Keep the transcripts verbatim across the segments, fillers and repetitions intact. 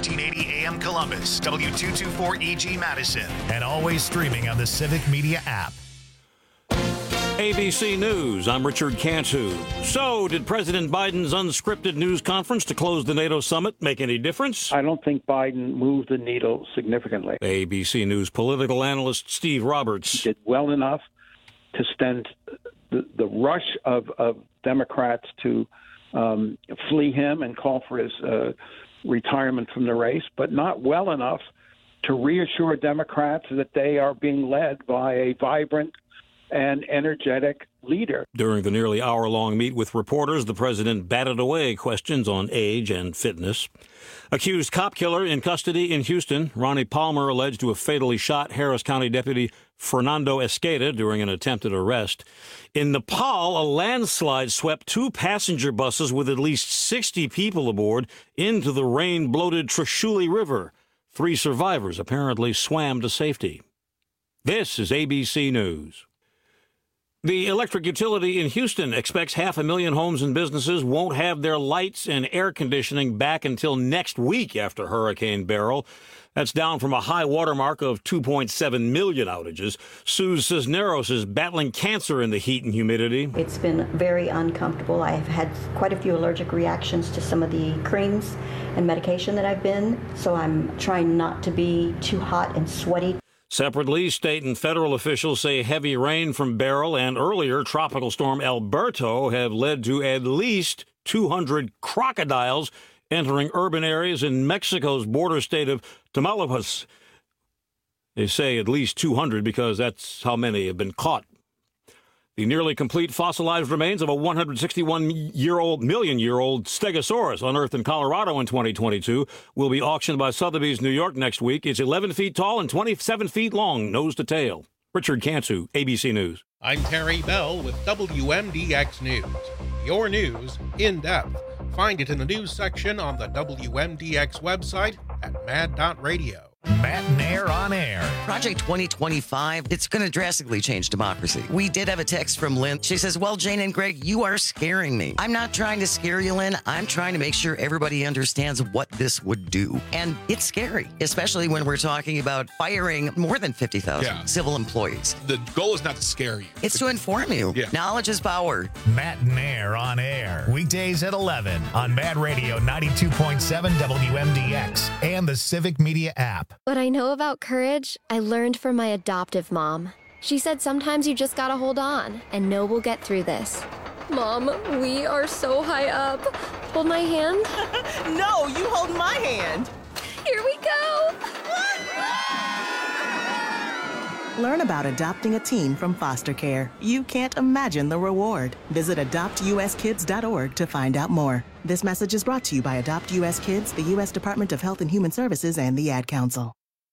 fourteen eighty A M Columbus, W two twenty-four E G Madison, and always streaming on the Civic Media app. A B C News, I'm Richard Cantu. So, did President Biden's unscripted news conference to close the NATO summit make any difference? I don't think Biden moved the needle significantly. A B C News political analyst Steve Roberts. He did well enough to send the, the rush of, of Democrats to um, flee him and call for his uh, retirement from the race, but not well enough to reassure Democrats that they are being led by a vibrant and energetic leader. During the nearly hour-long meet with reporters, the president batted away questions on age and fitness. Accused cop killer in custody in Houston. Ronnie Palmer alleged to have fatally shot Harris County Deputy Fernando Esqueda during an attempted arrest. In Nepal, a landslide swept two passenger buses with at least sixty people aboard into the rain-bloated Trishuli River. Three survivors apparently swam to safety. This is A B C News. The electric utility in Houston expects half a million homes and businesses won't have their lights and air conditioning back until next week after Hurricane Beryl. That's down from a high watermark of two point seven million outages. Sue Cisneros is battling cancer in the heat and humidity. It's been very uncomfortable. I've had quite a few allergic reactions to some of the creams and medication that I've been, so I'm trying not to be too hot and sweaty. Separately, state and federal officials say heavy rain from Beryl and earlier Tropical Storm Alberto have led to at least two hundred crocodiles entering urban areas in Mexico's border state of Tamaulipas. They say at least two hundred because that's how many have been caught. The nearly complete fossilized remains of a one hundred sixty-one-year-old, million-year-old Stegosaurus unearthed in Colorado in twenty twenty-two will be auctioned by Sotheby's New York next week. It's eleven feet tall and twenty-seven feet long, nose to tail. Richard Cantu, A B C News. I'm Terry Bell with W M D X News. Your news in depth. Find it in the news section on the W M D X website at mad dot radio. Matt and Air on Air. Project twenty twenty-five, it's going to drastically change democracy. We did have a text from Lynn. She says, well, Jane and Greg, you are scaring me. I'm not trying to scare you, Lynn. I'm trying to make sure everybody understands what this would do. And it's scary, especially when we're talking about firing more than fifty thousand yeah. civil employees. The goal is not to scare you. It's to inform you. Yeah. Knowledge is power. Matt and Air on Air. Weekdays at eleven on Mad Radio ninety-two point seven W M D X and the Civic Media app. What I know about courage, I learned from my adoptive mom. She said sometimes you just gotta hold on and know we'll get through this. Mom, we are so high up. Hold my hand. No, you hold my hand. Here we go. Learn about adopting a teen from foster care. You can't imagine the reward. Visit adopt u s kids dot org to find out more. This message is brought to you by Adopt U S Kids, the U S Department of Health and Human Services, and the Ad Council.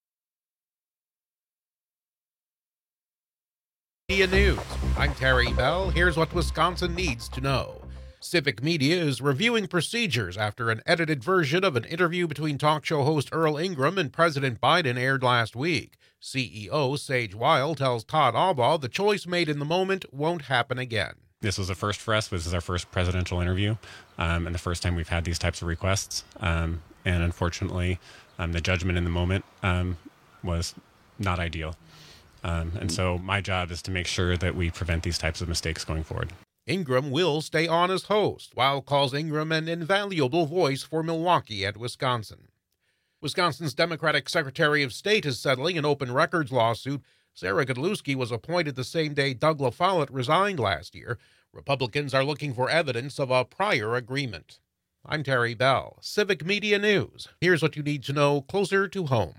News. I'm Terry Bell. Here's what Wisconsin needs to know. Civic Media is reviewing procedures after an edited version of an interview between talk show host Earl Ingram and President Biden aired last week. C E O Sage Weil tells Todd Albaugh the choice made in the moment won't happen again. This was a first for us. This is our first presidential interview, um, and the first time we've had these types of requests. Um, and unfortunately, um, the judgment in the moment um, was not ideal. Um, and so my job is to make sure that we prevent these types of mistakes going forward. Ingram will stay on as host. Weil calls Ingram an invaluable voice for Milwaukee and Wisconsin. Wisconsin's Democratic Secretary of State is settling an open records lawsuit. Sarah Godlewski was appointed the same day Doug LaFollette resigned last year. Republicans are looking for evidence of a prior agreement. I'm Terry Bell, Civic Media News. Here's what you need to know closer to home.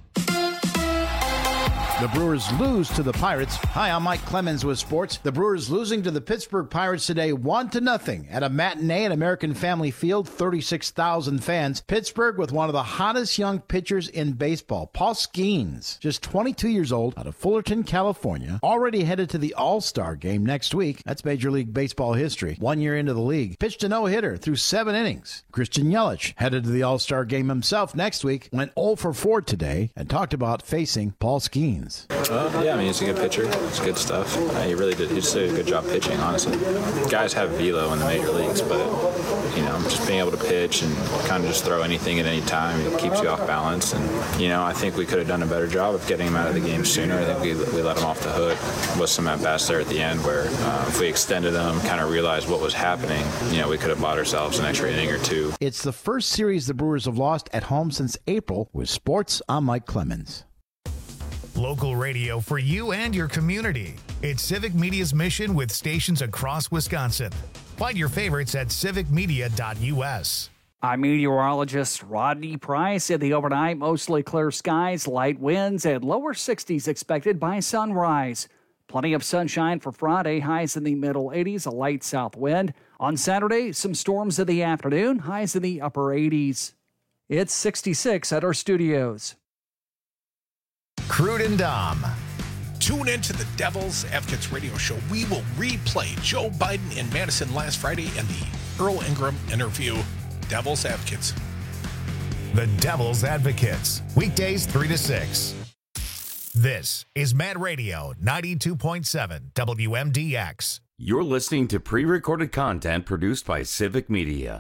The Brewers lose to the Pirates. Hi, I'm Mike Clemens with sports. The Brewers losing to the Pittsburgh Pirates today one to nothing at a matinee at American Family Field, thirty-six thousand fans. Pittsburgh with one of the hottest young pitchers in baseball, Paul Skeens, just twenty-two years old, out of Fullerton, California, already headed to the All-Star game next week. That's Major League Baseball history. One year into the league, pitched a no-hitter through seven innings. Christian Yelich headed to the All-Star game himself next week, went oh for four today, and talked about facing Paul Skeens. Clemens. Uh, yeah, I mean, he's a good pitcher. It's good stuff. Uh, he really did. He just did a good job pitching, honestly. Guys have velo in the major leagues, but, you know, just being able to pitch and kind of just throw anything at any time, it keeps you off balance. And, you know, I think we could have done a better job of getting him out of the game sooner. I think we, we let him off the hook with some at-bats there at the end where uh, if we extended them, kind of realized what was happening, you know, we could have bought ourselves an extra inning or two. It's the first series the Brewers have lost at home since April. With sports, I'm Mike Clemens. Local radio for you and your community. It's Civic Media's mission with stations across Wisconsin. Find your favorites at civic media dot u s. I'm meteorologist Rodney Price. In the overnight, mostly clear skies, light winds, and lower sixties expected by sunrise. Plenty of sunshine for Friday, highs in the middle eighties, a light south wind. On Saturday, some storms in the afternoon, highs in the upper eighties. It's sixty-six at our studios. Crude and Dom. Tune in to the Devil's Advocates radio show. We will replay Joe Biden in Madison last Friday and the Earl Ingram interview. Devil's Advocates. The Devil's Advocates. Weekdays three to six. This is Mad Radio ninety-two point seven W M D X. You're listening to pre-recorded content produced by Civic Media.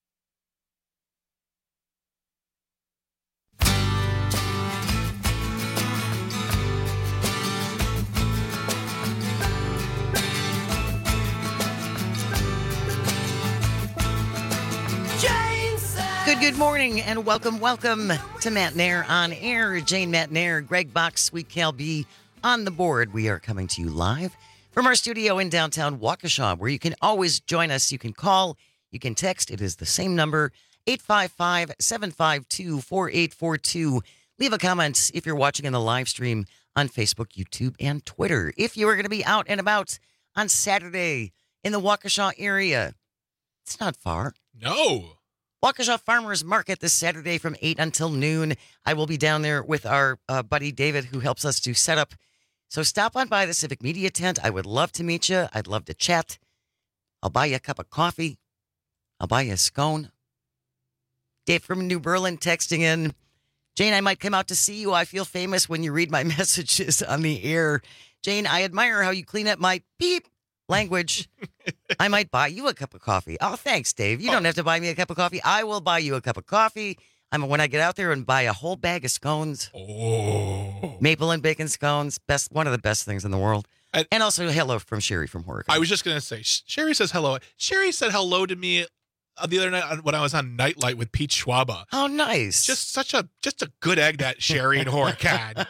Good, good morning, and welcome, welcome to Matt Nair on air. Jane Matt Nair, Greg Box, Sweet Cal B on the board. We are coming to you live from our studio in downtown Waukesha, where you can always join us. You can call, you can text. It is the same number, eight five five, seven five two, four eight four two. Leave a comment if you're watching in the live stream on Facebook, YouTube, and Twitter. If you are going to be out and about on Saturday in the Waukesha area, it's not far. No. Waukesha Farmers Market this Saturday from eight until noon. I will be down there with our uh, buddy David, who helps us to set up. So stop on by the Civic Media tent. I would love to meet you. I'd love to chat. I'll buy you a cup of coffee. I'll buy you a scone. Dave from New Berlin texting in. Jane, I might come out to see you. I feel famous when you read my messages on the air. Jane, I admire how you clean up my beep language. I might buy you a cup of coffee. Oh, thanks, Dave. You oh. don't have to buy me a cup of coffee. I will buy you a cup of coffee. I'm when I get out there and buy a whole bag of scones. Oh. Maple and bacon scones. Best one of the best things in the world. I, and also hello from Sherry from Horicon. I was just going to say, Sherry says hello. Sherry said hello to me the other night when I was on Nightlight with Pete Schwaba. Oh, nice. Just such a just a good egg, that Sherry and Horicon.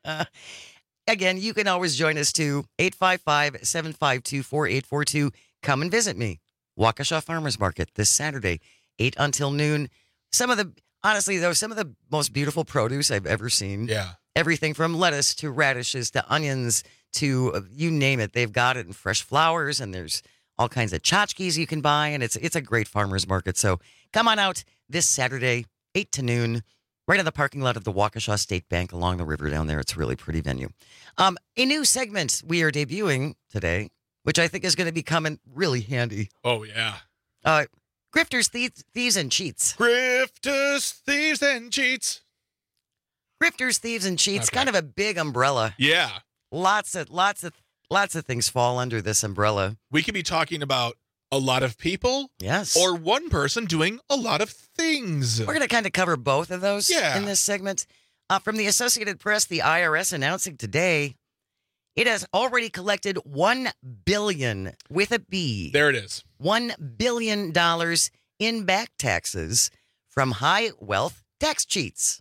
Again, you can always join us too. eight five five, seven five two, four eight four two. Come and visit me. Waukesha Farmers Market this Saturday, eight until noon. Some of the, honestly, though, some of the most beautiful produce I've ever seen. Yeah. Everything from lettuce to radishes to onions to uh, you name it. They've got it in fresh flowers, and there's all kinds of tchotchkes you can buy, and it's it's a great farmers market. So come on out this Saturday, eight to noon. Right on the parking lot of the Waukesha State Bank along the river down there. It's a really pretty venue. Um, a new segment we are debuting today, which I think is going to be coming really handy. Oh, yeah. Uh, Grifters, thieves, thieves, and cheats. Grifters, thieves, and cheats. Grifters, thieves, and cheats. Okay. Kind of a big umbrella. Yeah. Lots of, lots of, lots of things fall under this umbrella. We could be talking about a lot of people, yes, or one person doing a lot of things. We're going to kind of cover both of those yeah. in this segment. Uh, from the Associated Press, the I R S announcing today it has already collected one billion dollars with a B. There it is. one billion dollars in back taxes from high wealth tax cheats.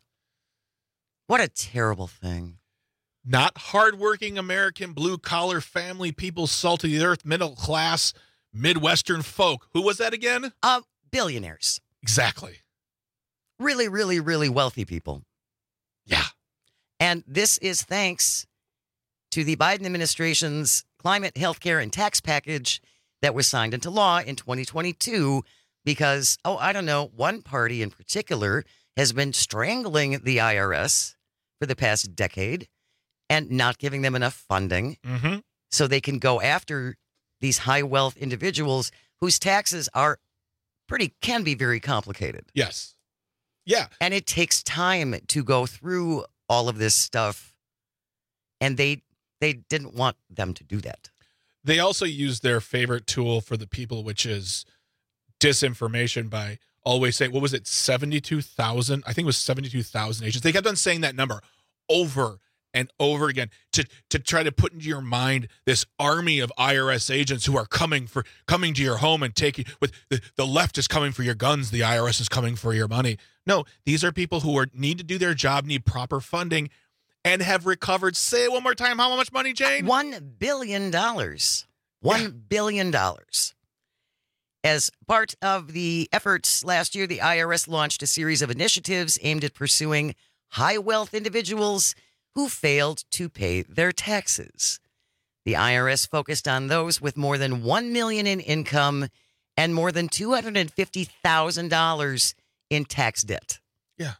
What a terrible thing. Not hardworking American blue-collar family people, salt of the earth, middle class, Midwestern folk. Who was that again? Uh, billionaires. Exactly. Really, really, really wealthy people. Yeah. And this is thanks to the Biden administration's climate, healthcare, and tax package that was signed into law in twenty twenty-two because, oh, I don't know, one party in particular has been strangling the I R S for the past decade and not giving them enough funding mm-hmm. so they can go after these high wealth individuals whose taxes are pretty, can be very complicated. Yes. Yeah. And it takes time to go through all of this stuff. And they they didn't want them to do that. They also use their favorite tool for the people, which is disinformation, by always saying, what was it, seventy-two thousand? I think it was seventy-two thousand agents. They kept on saying that number over and over again to to try to put into your mind this army of I R S agents who are coming for coming to your home and taking with the, the left is coming for your guns, the I R S is coming for your money. No, these are people who are need to do their job, need proper funding, and have recovered. Say it one more time. How much money, Jane? One billion dollars. One yeah. billion dollars. As part of the efforts last year, the I R S launched a series of initiatives aimed at pursuing high wealth individuals who failed to pay their taxes. The I R S focused on those with more than one million dollars in income and more than two hundred fifty thousand dollars in tax debt. Yeah.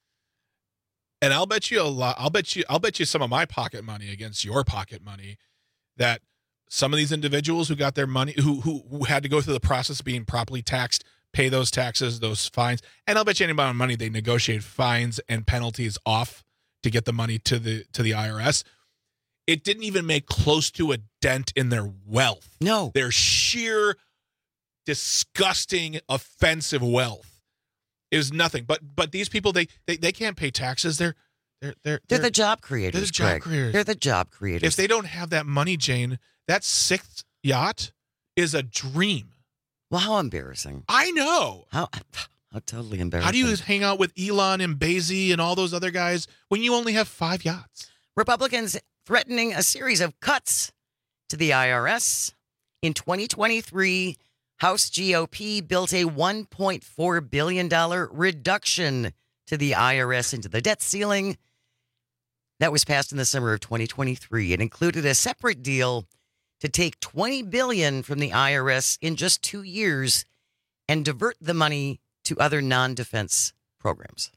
And I'll bet you a lot. I'll bet you. I'll bet you some of my pocket money against your pocket money that some of these individuals who got their money, who who, who had to go through the process of being properly taxed, pay those taxes, those fines, and I'll bet you any amount of money they negotiate fines and penalties off to get the money to the to the I R S. It didn't even make close to a dent in their wealth. No. Their sheer, disgusting, offensive wealth is nothing. But but these people, they they, they can't pay taxes. They're they're they're they're, they're the job creators. They're the job Greg. creators. They're the job creators. If they don't have that money, Jane, that sixth yacht is a dream. Well, how embarrassing. I know. How how totally embarrassing. How do you hang out with Elon and Bezos and all those other guys when you only have five yachts? Republicans threatening a series of cuts to the I R S. In twenty twenty-three, House G O P built a one point four billion dollars reduction to the I R S into the debt ceiling. That was passed in the summer of twenty twenty-three. It included a separate deal to take twenty billion dollars from the I R S in just two years and divert the money to other non-defense programs.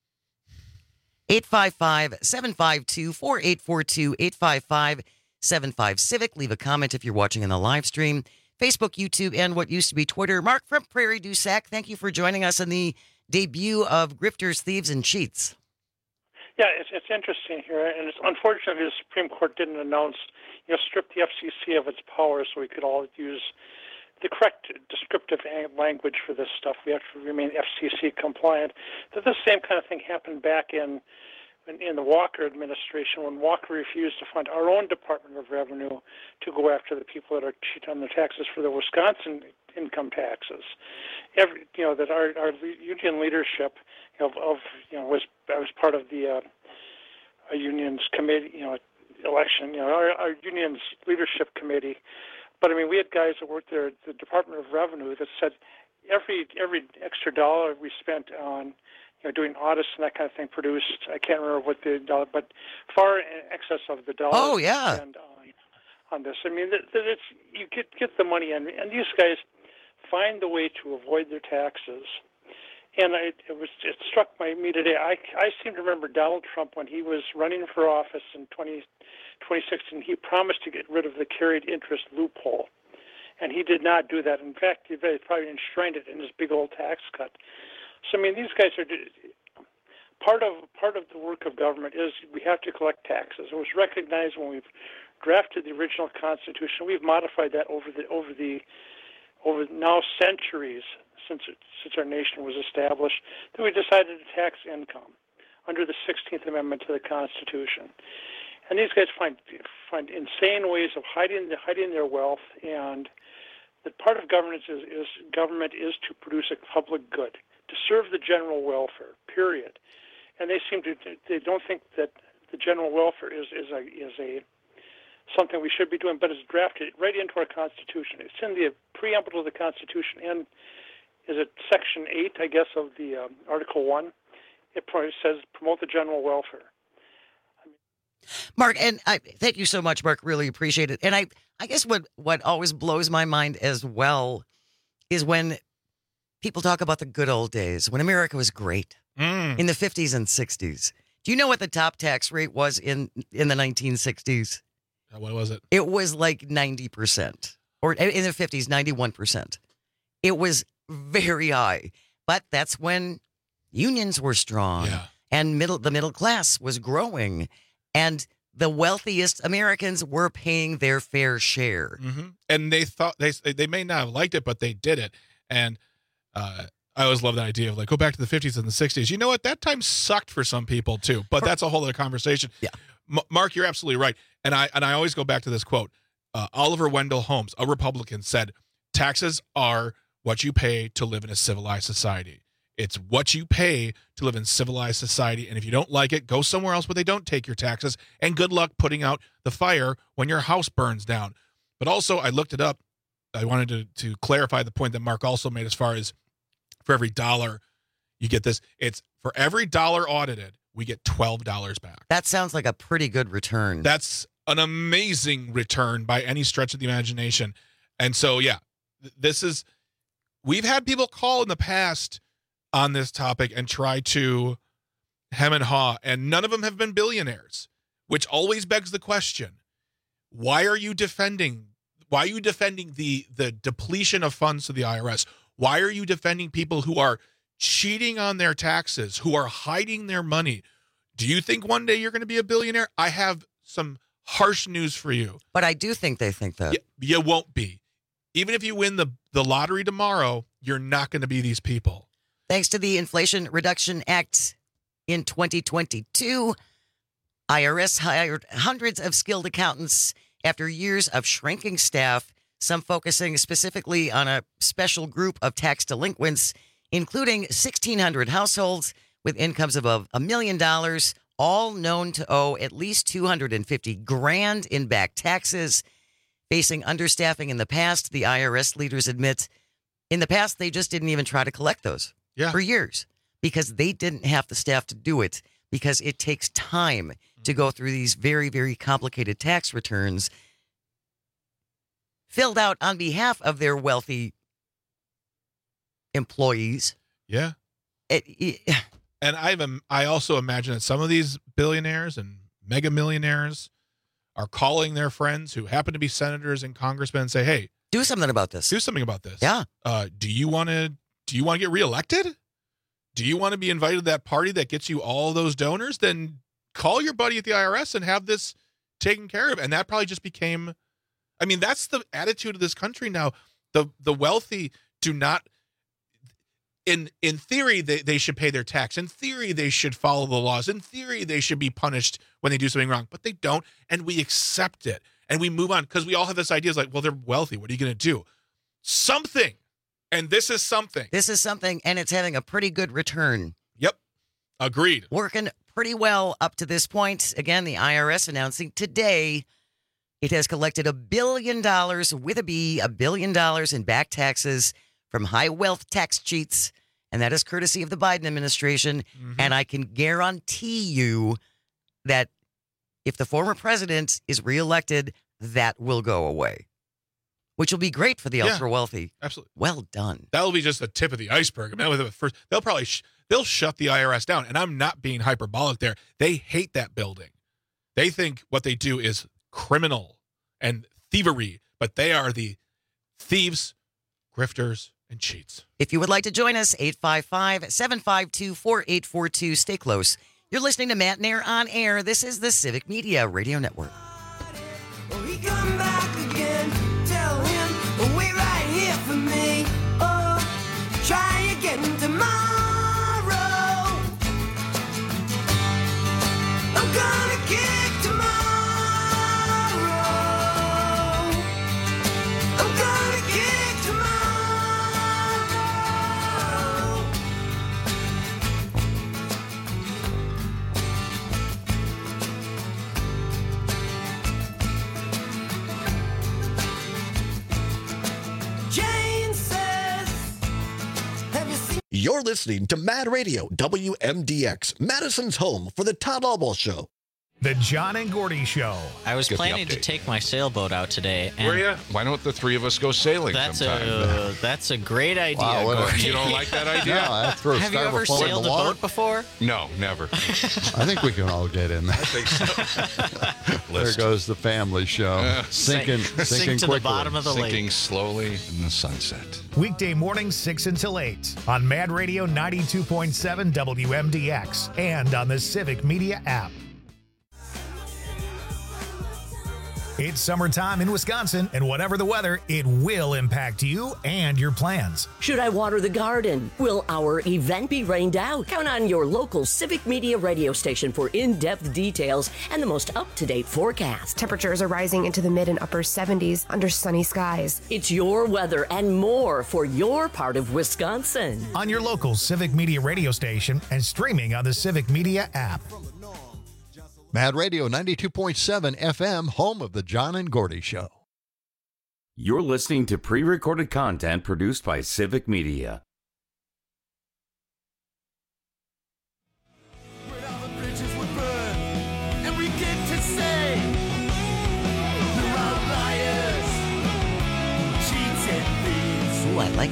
eight five five, seven five two, four eight four two, eight five five, seven five Civic. Leave a comment if you're watching in the live stream. Facebook, YouTube, and what used to be Twitter. Mark from Prairie du Sac, thank you for joining us on the debut of Grifters, Thieves, and Cheats. Yeah, it's it's interesting here, and it's unfortunate the Supreme Court didn't announce, you know, strip the F C C of its powers so we could all use the correct descriptive language for this stuff. We have to remain F C C compliant. That the same kind of thing happened back in, in in the Walker administration when Walker refused to fund our own Department of Revenue to go after the people that are cheating on their taxes for their Wisconsin income taxes. Every you know that our our union leadership of, of you know was I was part of the uh, union's committee you know election you know our, our union's leadership committee. But I mean, we had guys that worked there at the Department of Revenue that said every every extra dollar we spent on, you know, doing audits and that kind of thing produced, I can't remember what the dollar, but far in excess of the dollar. Oh yeah. We spend on, on this. I mean, that, that it's you get get the money in, and these guys find the way to avoid their taxes. And I, it was it struck my, me today. I, I seem to remember Donald Trump when he was running for office in twenty sixteen. He promised to get rid of the carried interest loophole, and he did not do that. In fact, he probably enshrined it in his big old tax cut. So I mean, these guys are part of part of the work of government is we have to collect taxes. It was recognized when we've drafted the original Constitution. We've modified that over the over the over now centuries since it, since our nation was established, that we decided to tax income under the sixteenth Amendment to the Constitution. And these guys find find insane ways of hiding hiding their wealth, and that part of governance is, is government is to produce a public good, to serve the general welfare, period. And they seem to they don't think that the general welfare is, is a is a something we should be doing, but it's drafted right into our Constitution. It's in the preamble of the Constitution, and is it Section eight, I guess, of the um, Article one? It probably says promote the general welfare. Mark, and I thank you so much, Mark. Really appreciate it. And I, I guess what, what always blows my mind as well is when people talk about the good old days, when America was great mm. in the fifties and sixties. Do you know what the top tax rate was in, in the nineteen sixties? What was it? It was like ninety percent. Or in the fifties, ninety-one percent. It was very high. But that's when unions were strong. Yeah. And middle the middle class was growing. And the wealthiest Americans were paying their fair share. Mm-hmm. And they thought they they may not have liked it, but they did it. And uh, I always love that idea of like, go back to the fifties and the sixties. You know what? That time sucked for some people too, but that's a whole other conversation. Yeah. M- Mark, you're absolutely right. And I and I always go back to this quote. Uh, Oliver Wendell Holmes, a Republican, said, taxes are what you pay to live in a civilized society. It's what you pay to live in civilized society. And if you don't like it, go somewhere else where they don't take your taxes. And good luck putting out the fire when your house burns down. But also, I looked it up. I wanted to, to clarify the point that Mark also made as far as for every dollar you get this. It's for every dollar audited, we get twelve dollars back. That sounds like a pretty good return. That's an amazing return by any stretch of the imagination. And so, yeah, th- this is, we've had people call in the past on this topic and try to hem and haw, and none of them have been billionaires, which always begs the question, why are you defending, why are you defending the, the depletion of funds to the I R S? Why are you defending people who are cheating on their taxes, who are hiding their money? Do you think one day you're going to be a billionaire? I have some harsh news for you. But I do think they think that. You, you won't be. Even if you win the, the lottery tomorrow, you're not going to be these people. Thanks to the Inflation Reduction Act in twenty twenty-two, I R S hired hundreds of skilled accountants after years of shrinking staff, some focusing specifically on a special group of tax delinquents, including sixteen hundred households with incomes above a million dollars, all known to owe at least two hundred fifty grand in back taxes. Facing understaffing in the past, the I R S leaders admit in the past they just didn't even try to collect those yeah. for years because they didn't have the staff to do it, because it takes time to go through these very, very complicated tax returns filled out on behalf of their wealthy employees. Yeah. It, it, and I've, I also imagine that some of these billionaires and mega millionaires are calling their friends who happen to be senators and congressmen and say, hey, do something about this. Do something about this. Yeah. Uh, do you want to, do you want to get reelected? Do you want to be invited to that party that gets you all those donors? Then call your buddy at the I R S and have this taken care of. And that probably just became, I mean, that's the attitude of this country now. The, the wealthy do not, in, in theory, they, they should pay their tax. In theory, they should follow the laws. In theory, they should be punished when they do something wrong, but they don't. And we accept it and we move on because we all have this idea is like, well, they're wealthy. What are you going to do? Something. And this is something. This is something, and it's having a pretty good return. Yep. Agreed. Working pretty well up to this point. Again, the I R S announcing today it has collected a billion dollars with a B, a billion dollars in back taxes from high wealth tax cheats. And that is courtesy of the Biden administration. Mm-hmm. And I can guarantee you that if the former president is reelected, that will go away, which will be great for the yeah, ultra wealthy. Absolutely. Well done. That'll be just the tip of the iceberg. I mean, that was the first, they'll probably, sh- they'll shut the I R S down. And I'm not being hyperbolic there. They hate that building. They think what they do is criminal and thievery, but they are the thieves, grifters, and cheats. If you would like to join us, eight five five, seven five two, four eight four two. Stay close. You're listening to Matt and Air on Air. This is the Civic Media Radio Network. We come back again. Tell him we're right here for me. Oh, try again tomorrow. I'm gonna kick tomorrow. I'm gonna kick tomorrow. Jane says, have you seen? You're listening to Mad Radio, W M D X, Madison's home for the Todd Albaugh Show. The John and Gordy Show. I was Get the planning to update. take my sailboat out today. And Were you? Why don't the three of us go sailing That's sometime? a that's a great idea. Wow, what a- Gordy. you don't like that idea? No, that's for a Have you start of a ever float in the sailed a water. boat before? No, never. I think we can all get in there. I think so. There List. goes the family show. Uh, sinking, Sink- sinking sink to the quickly. bottom of the lake. Sinking slowly in the sunset. Weekday mornings six until eight on Mad Radio ninety-two point seven W M D X and on the Civic Media app. It's summertime in Wisconsin, and whatever the weather, it will impact you and your plans. Should I water the garden? Will our event be rained out? Count on your local Civic Media radio station for in-depth details and the most up-to-date forecast. Temperatures are rising into the mid and upper seventies under sunny skies. It's your weather and more for your part of Wisconsin. On your local Civic Media radio station and streaming on the Civic Media app. Mad Radio ninety-two point seven F M, home of the John and Gordy Show. You're listening to pre-recorded content produced by Civic Media. And we get to say, we're all liars, cheats and thieves. Ooh, I like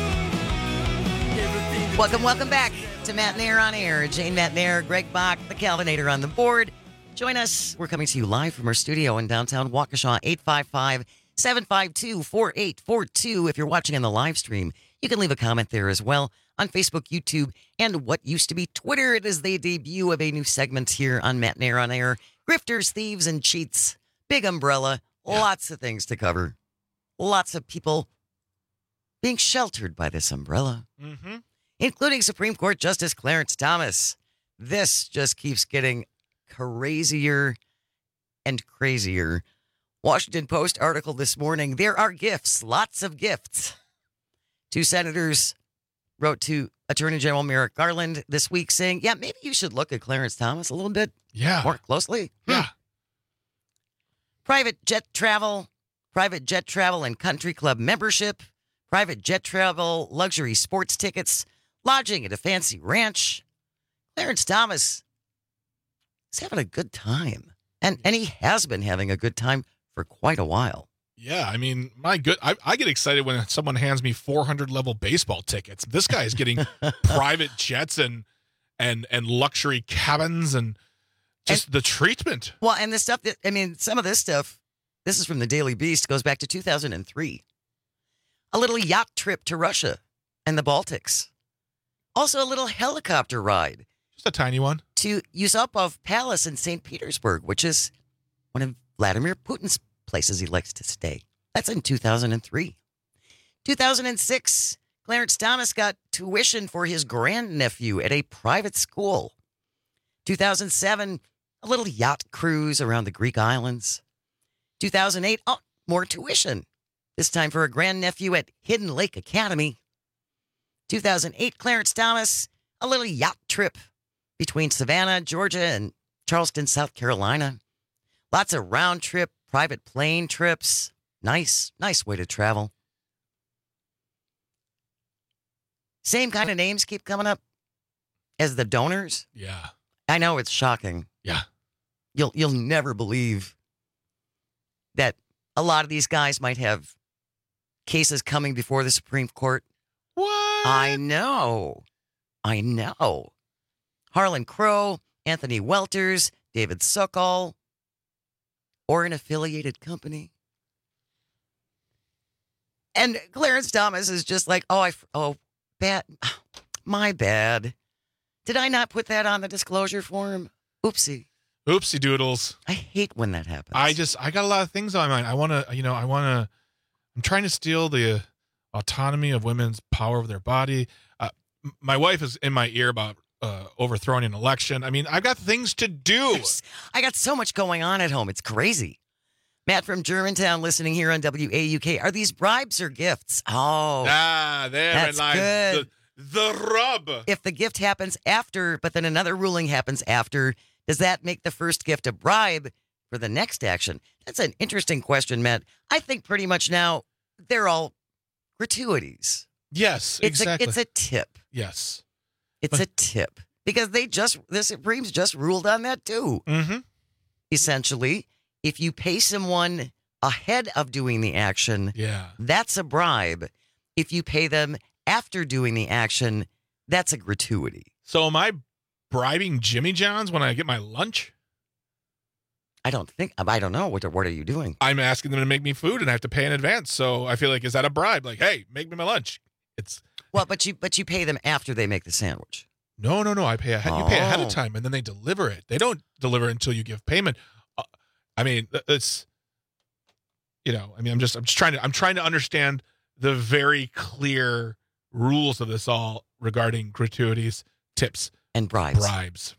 it. Welcome, welcome back to Matt Nair on Air. Jane Matt Nair, Greg Bach, the Calvinator on the board. Join us. We're coming to you live from our studio in downtown Waukesha, eight five five, seven five two, four eight four two. If you're watching on the live stream, you can leave a comment there as well on Facebook, YouTube, and what used to be Twitter. It is the debut of a new segment here on Matt Nair on Air. Grifters, thieves, and cheats. Big umbrella. Yeah. Lots of things to cover. Lots of people being sheltered by this umbrella, Mm-hmm. including Supreme Court Justice Clarence Thomas. This just keeps getting crazier and crazier. Washington Post article this morning. There are gifts, lots of gifts. Two senators wrote to Attorney General Merrick Garland this week saying, yeah, maybe you should look at Clarence Thomas a little bit yeah. more closely. Yeah. Private jet travel, private jet travel and country club membership, private jet travel, luxury sports tickets, lodging at a fancy ranch. Clarence Thomas is having a good time. And and he has been having a good time for quite a while. Yeah, I mean, my good, I, I get excited when someone hands me four hundred level baseball tickets. This guy is getting private jets and and and luxury cabins and just and, the treatment. Well, and the stuff that, I mean, some of this stuff, this is from the Daily Beast, goes back to two thousand three. A little yacht trip to Russia and the Baltics. Also a little helicopter ride. Just a tiny one. To Yusupov Palace in Saint Petersburg, which is one of Vladimir Putin's places he likes to stay. That's in two thousand three. two thousand six, Clarence Thomas got tuition for his grandnephew at a private school. two thousand seven, a little yacht cruise around the Greek islands. two thousand eight, oh, more tuition. This time for a grandnephew at Hidden Lake Academy. two thousand eight, Clarence Thomas, a little yacht trip between Savannah, Georgia, and Charleston, South Carolina. Lots of round-trip, private plane trips. Nice, nice way to travel. Same kind of names keep coming up as the donors. Yeah. I know it's shocking. Yeah. You'll you'll never believe that a lot of these guys might have cases coming before the Supreme Court. What? I know. I know. Harlan Crow, Anthony Welters, David Sokol, or an affiliated company. And Clarence Thomas is just like, oh, I, oh, bad, my bad. Did I not put that on the disclosure form? Oopsie. Oopsie doodles. I hate when that happens. I just, I got a lot of things on my mind. I want to, you know, I want to, I'm trying to steal the autonomy of women's power over their body. Uh, my wife is in my ear about Uh, overthrowing an election. I mean, I've got things to do. I got so much going on at home. It's crazy. Matt from Germantown listening here on W A U K. Are these bribes or gifts? Oh. Ah, there lies the, the rub. If the gift happens after, but then another ruling happens after, does that make the first gift a bribe for the next action? That's an interesting question, Matt. I think pretty much now they're all gratuities. Yes, it's exactly. A, it's a tip. Yes. It's a tip because they just, the Supremes just ruled on that too. Mm-hmm. Essentially, if you pay someone ahead of doing the action, yeah, that's a bribe. If you pay them after doing the action, that's a gratuity. So am I bribing Jimmy John's when I get my lunch? I don't think, I don't know. What, what are you doing? I'm asking them to make me food and I have to pay in advance. So I feel like, is that a bribe? Like, hey, make me my lunch. It's Well, but you but you pay them after they make the sandwich. No, no, no. I pay ahead. You pay ahead of Oh. time, and then they deliver it. They don't deliver until you give payment. Uh, I mean, it's you know, I mean, I'm just, I'm just trying to, I'm trying to understand the very clear rules of this all regarding gratuities, tips, and bribes. Bribes.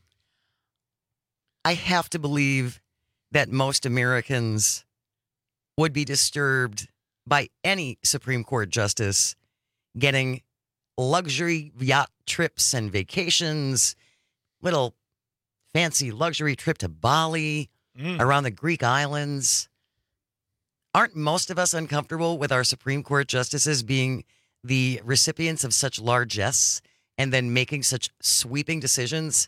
I have to believe that most Americans would be disturbed by any Supreme Court justice getting luxury yacht trips and vacations, little fancy luxury trip to Bali, mm. around the Greek islands. Aren't most of us uncomfortable with our Supreme Court justices being the recipients of such largesse and then making such sweeping decisions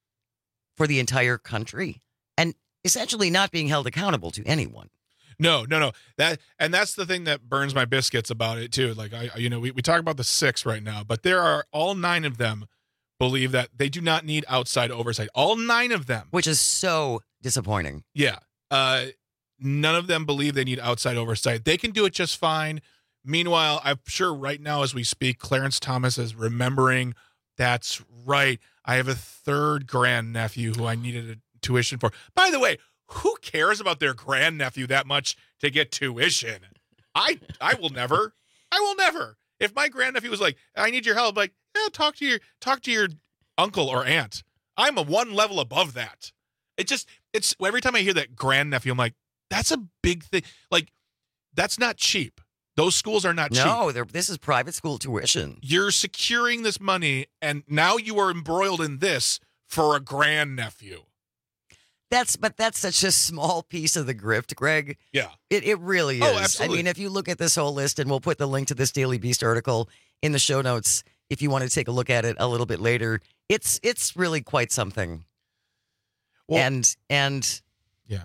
for the entire country and essentially not being held accountable to anyone? No, no, no. That and that's the thing that burns my biscuits about it too. Like I, you know, we, we talk about the six right now, but there are all nine of them believe that they do not need outside oversight. All nine of them, which is so disappointing. Yeah, uh, none of them believe they need outside oversight. They can do it just fine. Meanwhile, I'm sure right now as we speak, Clarence Thomas is remembering. That's right. I have a third grandnephew who I needed a tuition for. By the way, who cares about their grandnephew that much to get tuition? I I will never. I will never. If my grandnephew was like, I need your help, like, yeah, talk to your talk to your uncle or aunt. I'm a one level above that. It just it's every time I hear that grandnephew, I'm like, that's a big thing. Like, that's not cheap. Those schools are not cheap. No, this is private school tuition. You're securing this money, and now you are embroiled in this for a grandnephew. That's but that's such a small piece of the grift, Greg. Yeah. It it really is. Oh, absolutely. I mean, if you look at this whole list, and we'll put the link to this Daily Beast article in the show notes if you want to take a look at it a little bit later. It's it's really quite something. Well, and and yeah.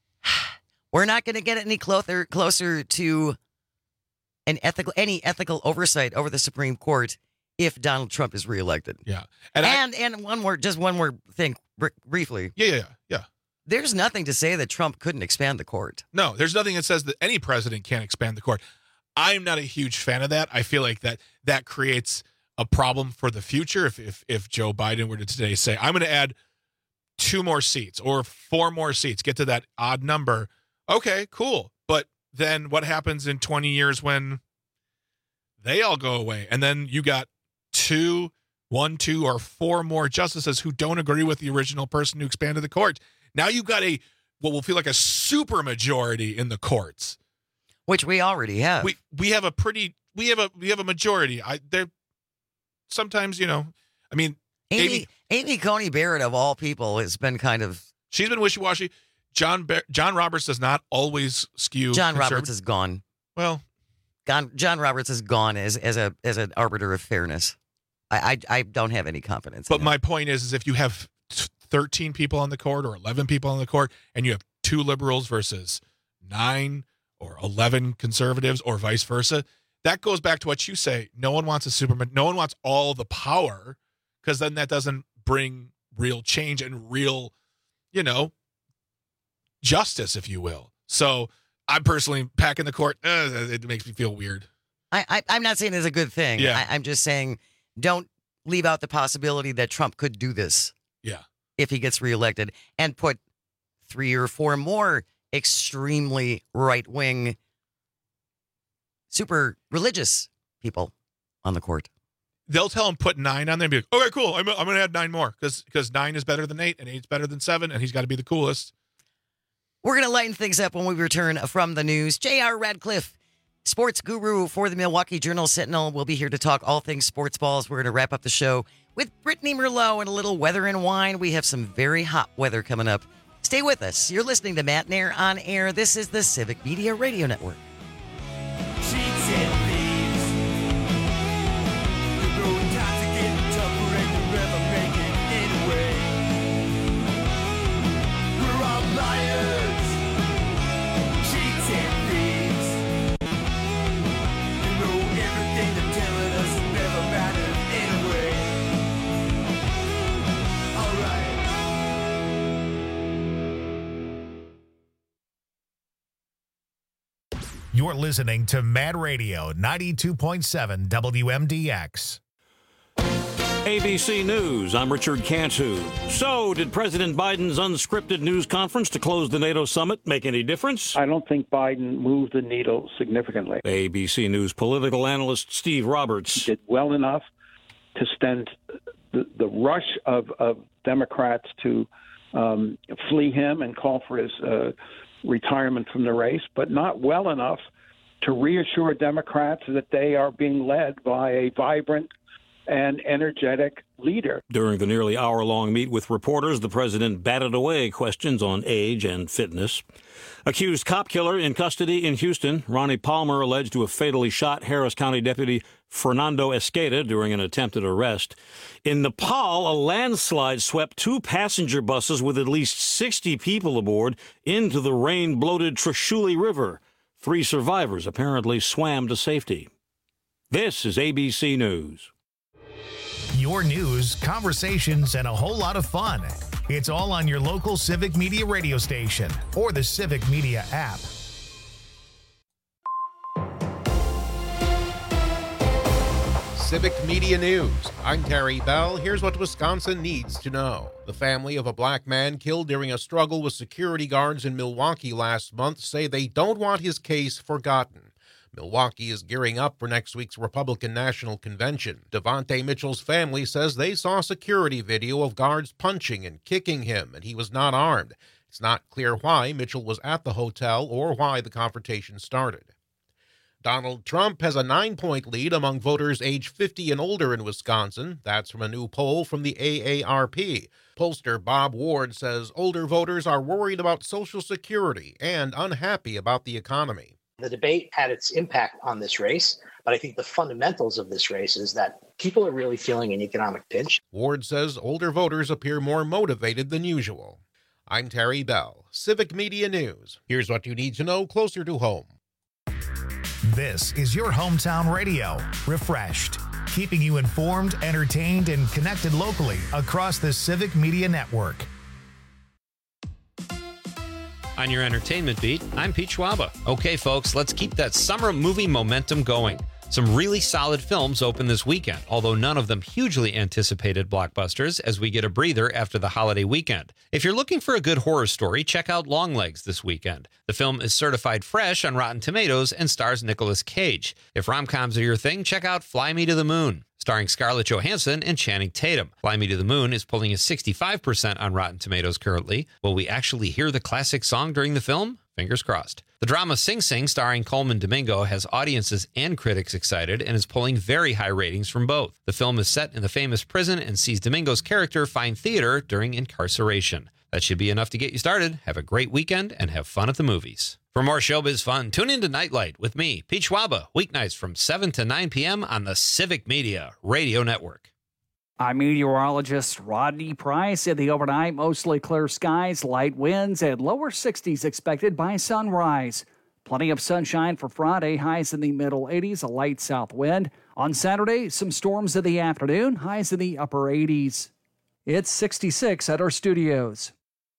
We're not going to get any closer closer to an ethical any ethical oversight over the Supreme Court if Donald Trump is reelected. Yeah. And and, and one more just one more thing br- briefly. Yeah, yeah, yeah. There's nothing to say that Trump couldn't expand the court. No, there's nothing that says that any president can't expand the court. I'm not a huge fan of that. I feel like that that creates a problem for the future if if, if Joe Biden were to today say, I'm going to add two more seats or four more seats, get to that odd number. Okay, cool. But then what happens in twenty years when they all go away? And then you got two, one, two, or four more justices who don't agree with the original person who expanded the court. Now you've got a what will feel like a super majority in the courts, which we already have. We we have a pretty we have a we have a majority. I there sometimes you know, I mean, Amy Amy, Amy Coney Barrett of all people has been kind of she's been wishy washy. John Bar- John Roberts does not always skew. John Roberts is gone. Well, John, John Roberts is gone as as a as an arbiter of fairness. I I, I don't have any confidence. But in my it. point is, is if you have thirteen people on the court or eleven people on the court, and you have two liberals versus nine or eleven conservatives, or vice versa, that goes back to what you say. No one wants a superman. No one wants all the power, because then that doesn't bring real change and real, you know, justice, if you will. So I'm personally packing the court. Uh, it makes me feel weird. I, I I'm not saying it's a good thing. Yeah. I, I'm just saying don't leave out the possibility that Trump could do this. Yeah. If he gets reelected and put three or four more extremely right-wing, super religious people on the court. They'll tell him put nine on there and be like, okay, cool. I'm, I'm going to add nine more because because nine is better than eight and eight's better than seven, and he's got to be the coolest. We're going to lighten things up when we return from the news. J R. Radcliffe, sports guru for the Milwaukee Journal-Sentinel, will be here to talk all things sports balls. We're going to wrap up the show with Brittany Merlot and a little weather and wine. We have some very hot weather coming up. Stay with us. You're listening to Matt Nair on Air. This is the Civic Media Radio Network. You're listening to Mad Radio ninety-two point seven W M D X. A B C News, I'm Richard Cantu. So, did President Biden's unscripted news conference to close the NATO summit make any difference? I don't think Biden moved the needle significantly. A B C News political analyst Steve Roberts did well enough to stem the, the rush of, of Democrats to um, flee him and call for his uh, retirement from the race, but not well enough to reassure Democrats that they are being led by a vibrant and energetic leader. During the nearly hour-long meet with reporters, the president batted away questions on age and fitness. Accused cop killer in custody in Houston. Ronnie Palmer alleged to have fatally shot Harris County Deputy Fernando Esqueda during an attempted arrest. In Nepal, a landslide swept two passenger buses with at least sixty people aboard into the rain-bloated Trishuli River. Three survivors apparently swam to safety. This is A B C News. Your news, conversations, and a whole lot of fun. It's all on your local Civic Media radio station or the Civic Media app. Civic Media News. I'm Terry Bell. Here's what Wisconsin needs to know. The family of a black man killed during a struggle with security guards in Milwaukee last month say they don't want his case forgotten. Milwaukee is gearing up for next week's Republican National Convention. Devontae Mitchell's family says they saw security video of guards punching and kicking him, and he was not armed. It's not clear why Mitchell was at the hotel or why the confrontation started. Donald Trump has a nine-point lead among voters age fifty and older in Wisconsin. That's from a new poll from the A A R P. Pollster Bob Ward says older voters are worried about Social Security and unhappy about the economy. The debate had its impact on this race, but I think the fundamentals of this race is that people are really feeling an economic pinch. Ward says older voters appear more motivated than usual. I'm Terry Bell, Civic Media News. Here's what you need to know closer to home. This is your hometown radio, refreshed, keeping you informed, entertained, and connected locally across the Civic Media Network. On your entertainment beat, I'm Pete Schwaba. Okay, folks, let's keep that summer movie momentum going. Some really solid films open this weekend, although none of them hugely anticipated blockbusters as we get a breather after the holiday weekend. If you're looking for a good horror story, check out Longlegs this weekend. The film is certified fresh on Rotten Tomatoes and stars Nicolas Cage. If rom-coms are your thing, check out Fly Me to the Moon, starring Scarlett Johansson and Channing Tatum. Fly Me to the Moon is pulling a sixty-five percent on Rotten Tomatoes currently. Will we actually hear the classic song during the film? Fingers crossed. The drama Sing Sing, starring Coleman Domingo, has audiences and critics excited and is pulling very high ratings from both. The film is set in the famous prison and sees Domingo's character find theater during incarceration. That should be enough to get you started. Have a great weekend and have fun at the movies. For more showbiz fun, tune in to Nightlight with me, Pete Schwaba, weeknights from seven to nine p.m. on the Civic Media Radio Network. I'm meteorologist Rodney Price. In the overnight, mostly clear skies, light winds, and lower sixties expected by sunrise. Plenty of sunshine for Friday, highs in the middle eighties, a light south wind. On Saturday, some storms in the afternoon, highs in the upper eighties. It's sixty-six at our studios.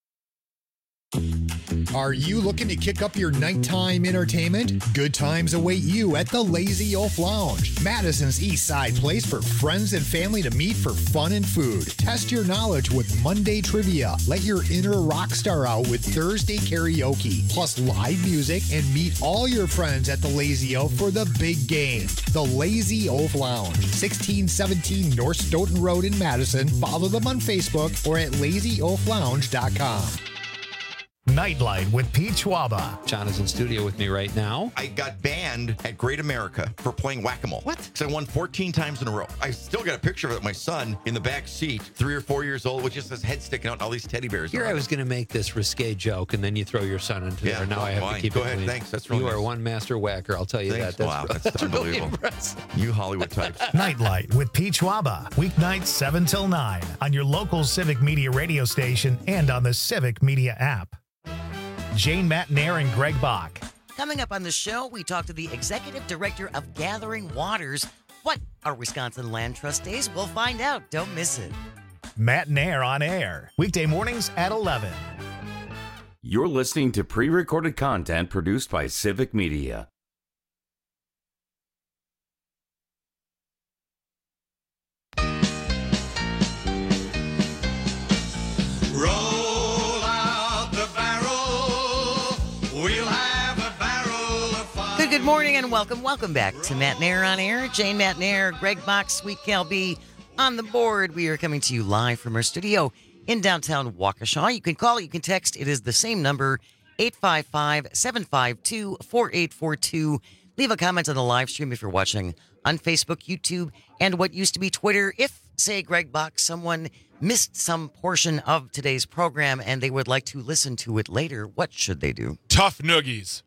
Are you looking to kick up your nighttime entertainment? Good times await you at the Lazy Oaf Lounge, Madison's East Side place for friends and family to meet for fun and food. Test your knowledge with Monday trivia. Let your inner rock star out with Thursday karaoke, plus live music, and meet all your friends at the Lazy Oaf for the big game. The Lazy Oaf Lounge, sixteen seventeen North Stoughton Road in Madison. Follow them on Facebook or at lazy oaf lounge dot com. Nightlight with Pete Schwaba. John is in studio with me right now. I got banned at Great America for playing whack-a-mole. What? Because I won fourteen times in a row. I still got a picture of it, my son in the back seat, three or four years old, with just his head sticking out and all these teddy bears. Here I was going to make this risque joke, and then you throw your son into yeah, there. Now well, I have fine. to keep Go it ahead. clean. Thanks. That's really You nice. are one master whacker, I'll tell you Thanks. that. That's, wow, that's, that's unbelievable. Really impressive. You Hollywood types. Nightlight with Pete Schwaba. Weeknights seven till nine on your local Civic Media radio station and on the Civic Media app. Jane Matnair and Greg Bach. Coming up on the show, we talk to the executive director of Gathering Waters. What are Wisconsin Land Trust Days? We'll find out. Don't miss it. Matnair on air. Weekday mornings at eleven. You're listening to pre-recorded content produced by Civic Media. Good morning and welcome, welcome back to Matt Nair on Air. Jane Matt Nair, Greg Box, Sweet Cal B on the board. We are coming to you live from our studio in downtown Waukesha. You can call, you can text. It is the same number, eight five five, seven five two, four eight four two. Leave a comment on the live stream if you're watching on Facebook, YouTube, and what used to be Twitter. If, say, Greg Box, someone missed some portion of today's program and they would like to listen to it later, what should they do? Tough noogies.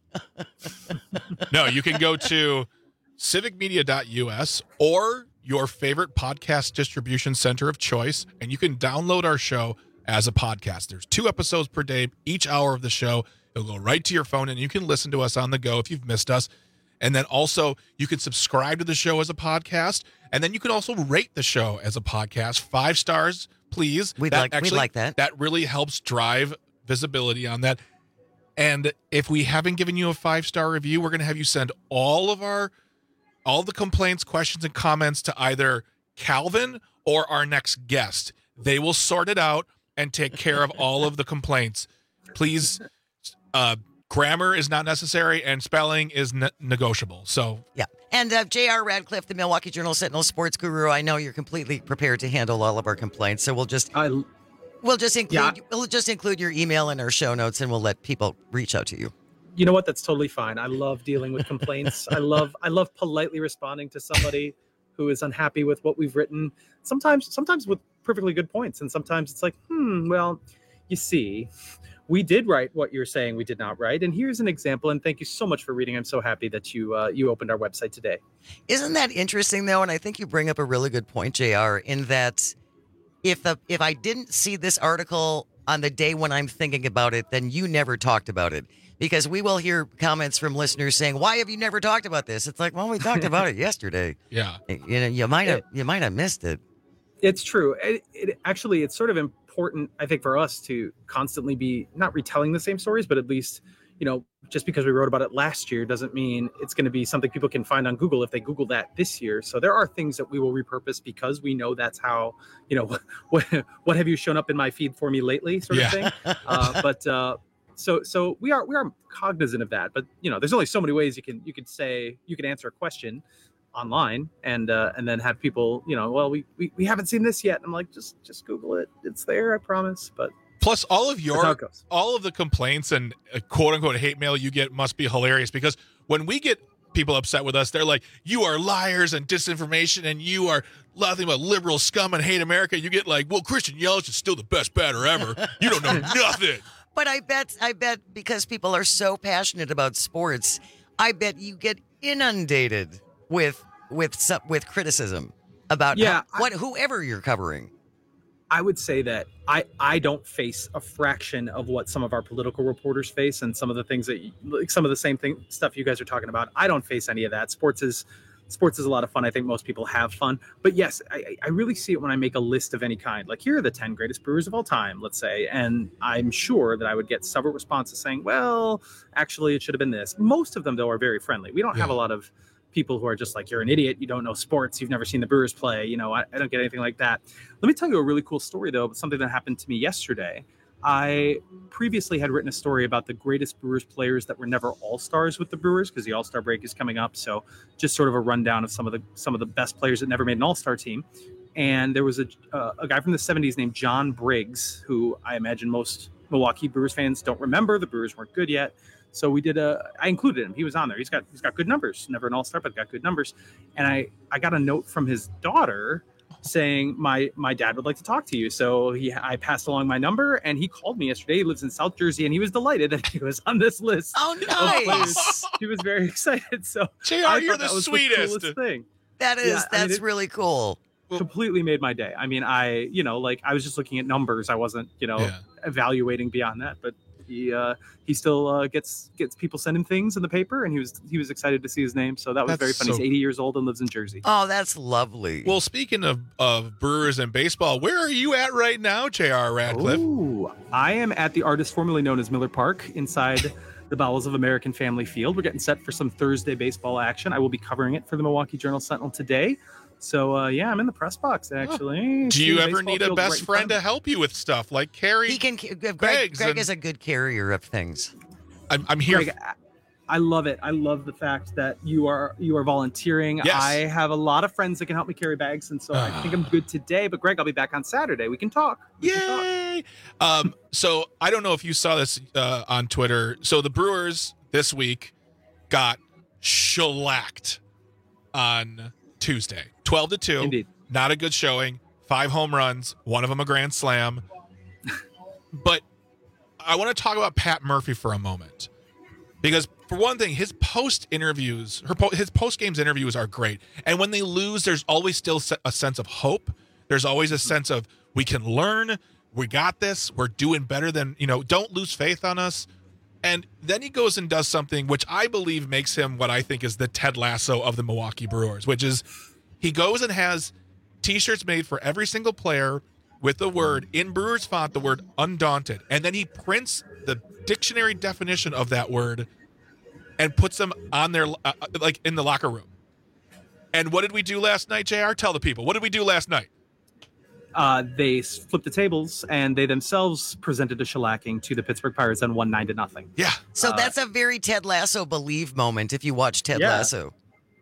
No, you can go to civic media dot U S or your favorite podcast distribution center of choice, and you can download our show as a podcast. There's two episodes per day, each hour of the show. It'll go right to your phone, and you can listen to us on the go if you've missed us. And then also, you can subscribe to the show as a podcast, and then you can also rate the show as a podcast. Five stars, please. We'd like, actually, we'd like that. That really helps drive visibility on that. And if we haven't given you a five-star review, we're going to have you send all of our, all the complaints, questions, and comments to either Calvin or our next guest. They will sort it out and take care of all of the complaints. Please, uh, grammar is not necessary and spelling is ne- negotiable. So yeah. And uh, J R Radcliffe, the Milwaukee Journal Sentinel sports guru, I know you're completely prepared to handle all of our complaints, so we'll just I, we'll just include yeah. we'll just include your email in our show notes, and we'll let people reach out to you. You know what? That's totally fine. I love dealing with complaints. I love I love politely responding to somebody who is unhappy with what we've written. Sometimes sometimes with perfectly good points, and sometimes it's like, hmm, well, you see, we did write what you're saying we did not write, and here's an example. And thank you so much for reading. I'm so happy that you uh, you opened our website today. Isn't that interesting though? And I think you bring up a really good point, J R, in that if the if I didn't see this article on the day when I'm thinking about it, then you never talked about it. Because we will hear comments from listeners saying, "Why have you never talked about this?" It's like, well, we talked about it yesterday. Yeah, you know, you might have you might have missed it. It's true. It, it actually, it's sort of important, I think, for us to constantly be not retelling the same stories, but at least, you know, just because we wrote about it last year doesn't mean it's going to be something people can find on Google if they Google that this year. So there are things that we will repurpose because we know that's how, you know, what what have you shown up in my feed for me lately, sort yeah. of thing. Uh, but uh, so so we are we are cognizant of that. But you know, there's only so many ways you can you could say you can answer a question online and uh, and then have people, you know, well, we, we we haven't seen this yet. I'm like, just just Google it. It's there, I promise. But plus, all of your all of the complaints and uh, quote unquote hate mail you get must be hilarious, because when we get people upset with us, they're like, you are liars and disinformation, and you are nothing but liberal scum and hate America. You get like, well, Christian Yelich is still the best batter ever. You don't know nothing. But I bet I bet because people are so passionate about sports, I bet you get inundated with with some, with criticism about yeah, how, what whoever you're covering. I would say that I, I don't face a fraction of what some of our political reporters face, and some of the things that like some of the same thing stuff you guys are talking about. I don't face any of that. Sports is sports is a lot of fun. I think most people have fun, but yes, I, I really see it when I make a list of any kind. Like, here are the ten greatest Brewers of all time, let's say, and I'm sure that I would get several responses saying, well, actually, it should have been this. Most of them, though, are very friendly. We don't yeah. have a lot of people who are just like, you're an idiot, you don't know sports, you've never seen the Brewers play. You know, I, I don't get anything like that. Let me tell you a really cool story, though, about something that happened to me yesterday. I previously had written a story about the greatest Brewers players that were never all-stars with the Brewers, because the all-star break is coming up. So just sort of a rundown of some of the some of the best players that never made an all-star team. And there was a uh, a guy from the seventies named John Briggs, who I imagine most Milwaukee Brewers fans don't remember. The Brewers weren't good yet. So we did a, I included him. He was on there. He's got, he's got good numbers. Never an all-star, but got good numbers. And I, I got a note from his daughter saying, my, my dad would like to talk to you. So he, I passed along my number, and he called me yesterday. He lives in South Jersey, and he was delighted that he was on this list. Oh, nice. He was very excited. So J R, you're the sweetest. The thing. That is, yeah, that's I mean, it, really cool. Completely made my day. I mean, I, you know, like I was just looking at numbers. I wasn't, you know, yeah. evaluating beyond that, but He uh, he still uh, gets gets people sending things in the paper, and he was he was excited to see his name. So that was that's very funny. So... He's eighty years old and lives in Jersey. Oh, that's lovely. Well, speaking of, of Brewers and baseball, where are you at right now, J R Radcliffe? Ooh, I am at the artist formerly known as Miller Park inside the bowels of American Family Field. We're getting set for some Thursday baseball action. I will be covering it for the Milwaukee Journal Sentinel today. So, uh, yeah, I'm in the press box, actually. Do you ever need a best right friend to help you with stuff like carry? He can. Greg, Greg and... is a good carrier of things. I'm, I'm here. Greg, I love it. I love the fact that you are you are volunteering. Yes. I have a lot of friends that can help me carry bags, and so I think I'm good today. But Greg, I'll be back on Saturday. We can talk. We can talk. Yay! Um, so I don't know if you saw this uh, on Twitter. So the Brewers this week got shellacked on Tuesday, twelve to two. Indeed. Not a good showing. Five home runs, one of them a grand slam. But I want to talk about Pat Murphy for a moment, because for one thing, his post interviews, her po- his post games interviews are great. And when they lose, there's always still se- a sense of hope. There's always a sense of we can learn. We got this. We're doing better than, you know, don't lose faith on us. And then he goes and does something which I believe makes him what I think is the Ted Lasso of the Milwaukee Brewers, which is he goes and has T-shirts made for every single player with the word, in Brewers font, the word undaunted. And then he prints the dictionary definition of that word and puts them on their, uh, like in the locker room. And what did we do last night, J R? Tell the people. What did we do last night? Uh, they flipped the tables, and they themselves presented a shellacking to the Pittsburgh Pirates and won nine to nothing. Yeah. So Uh, that's a very Ted Lasso believe moment if you watch Ted Yeah. Lasso.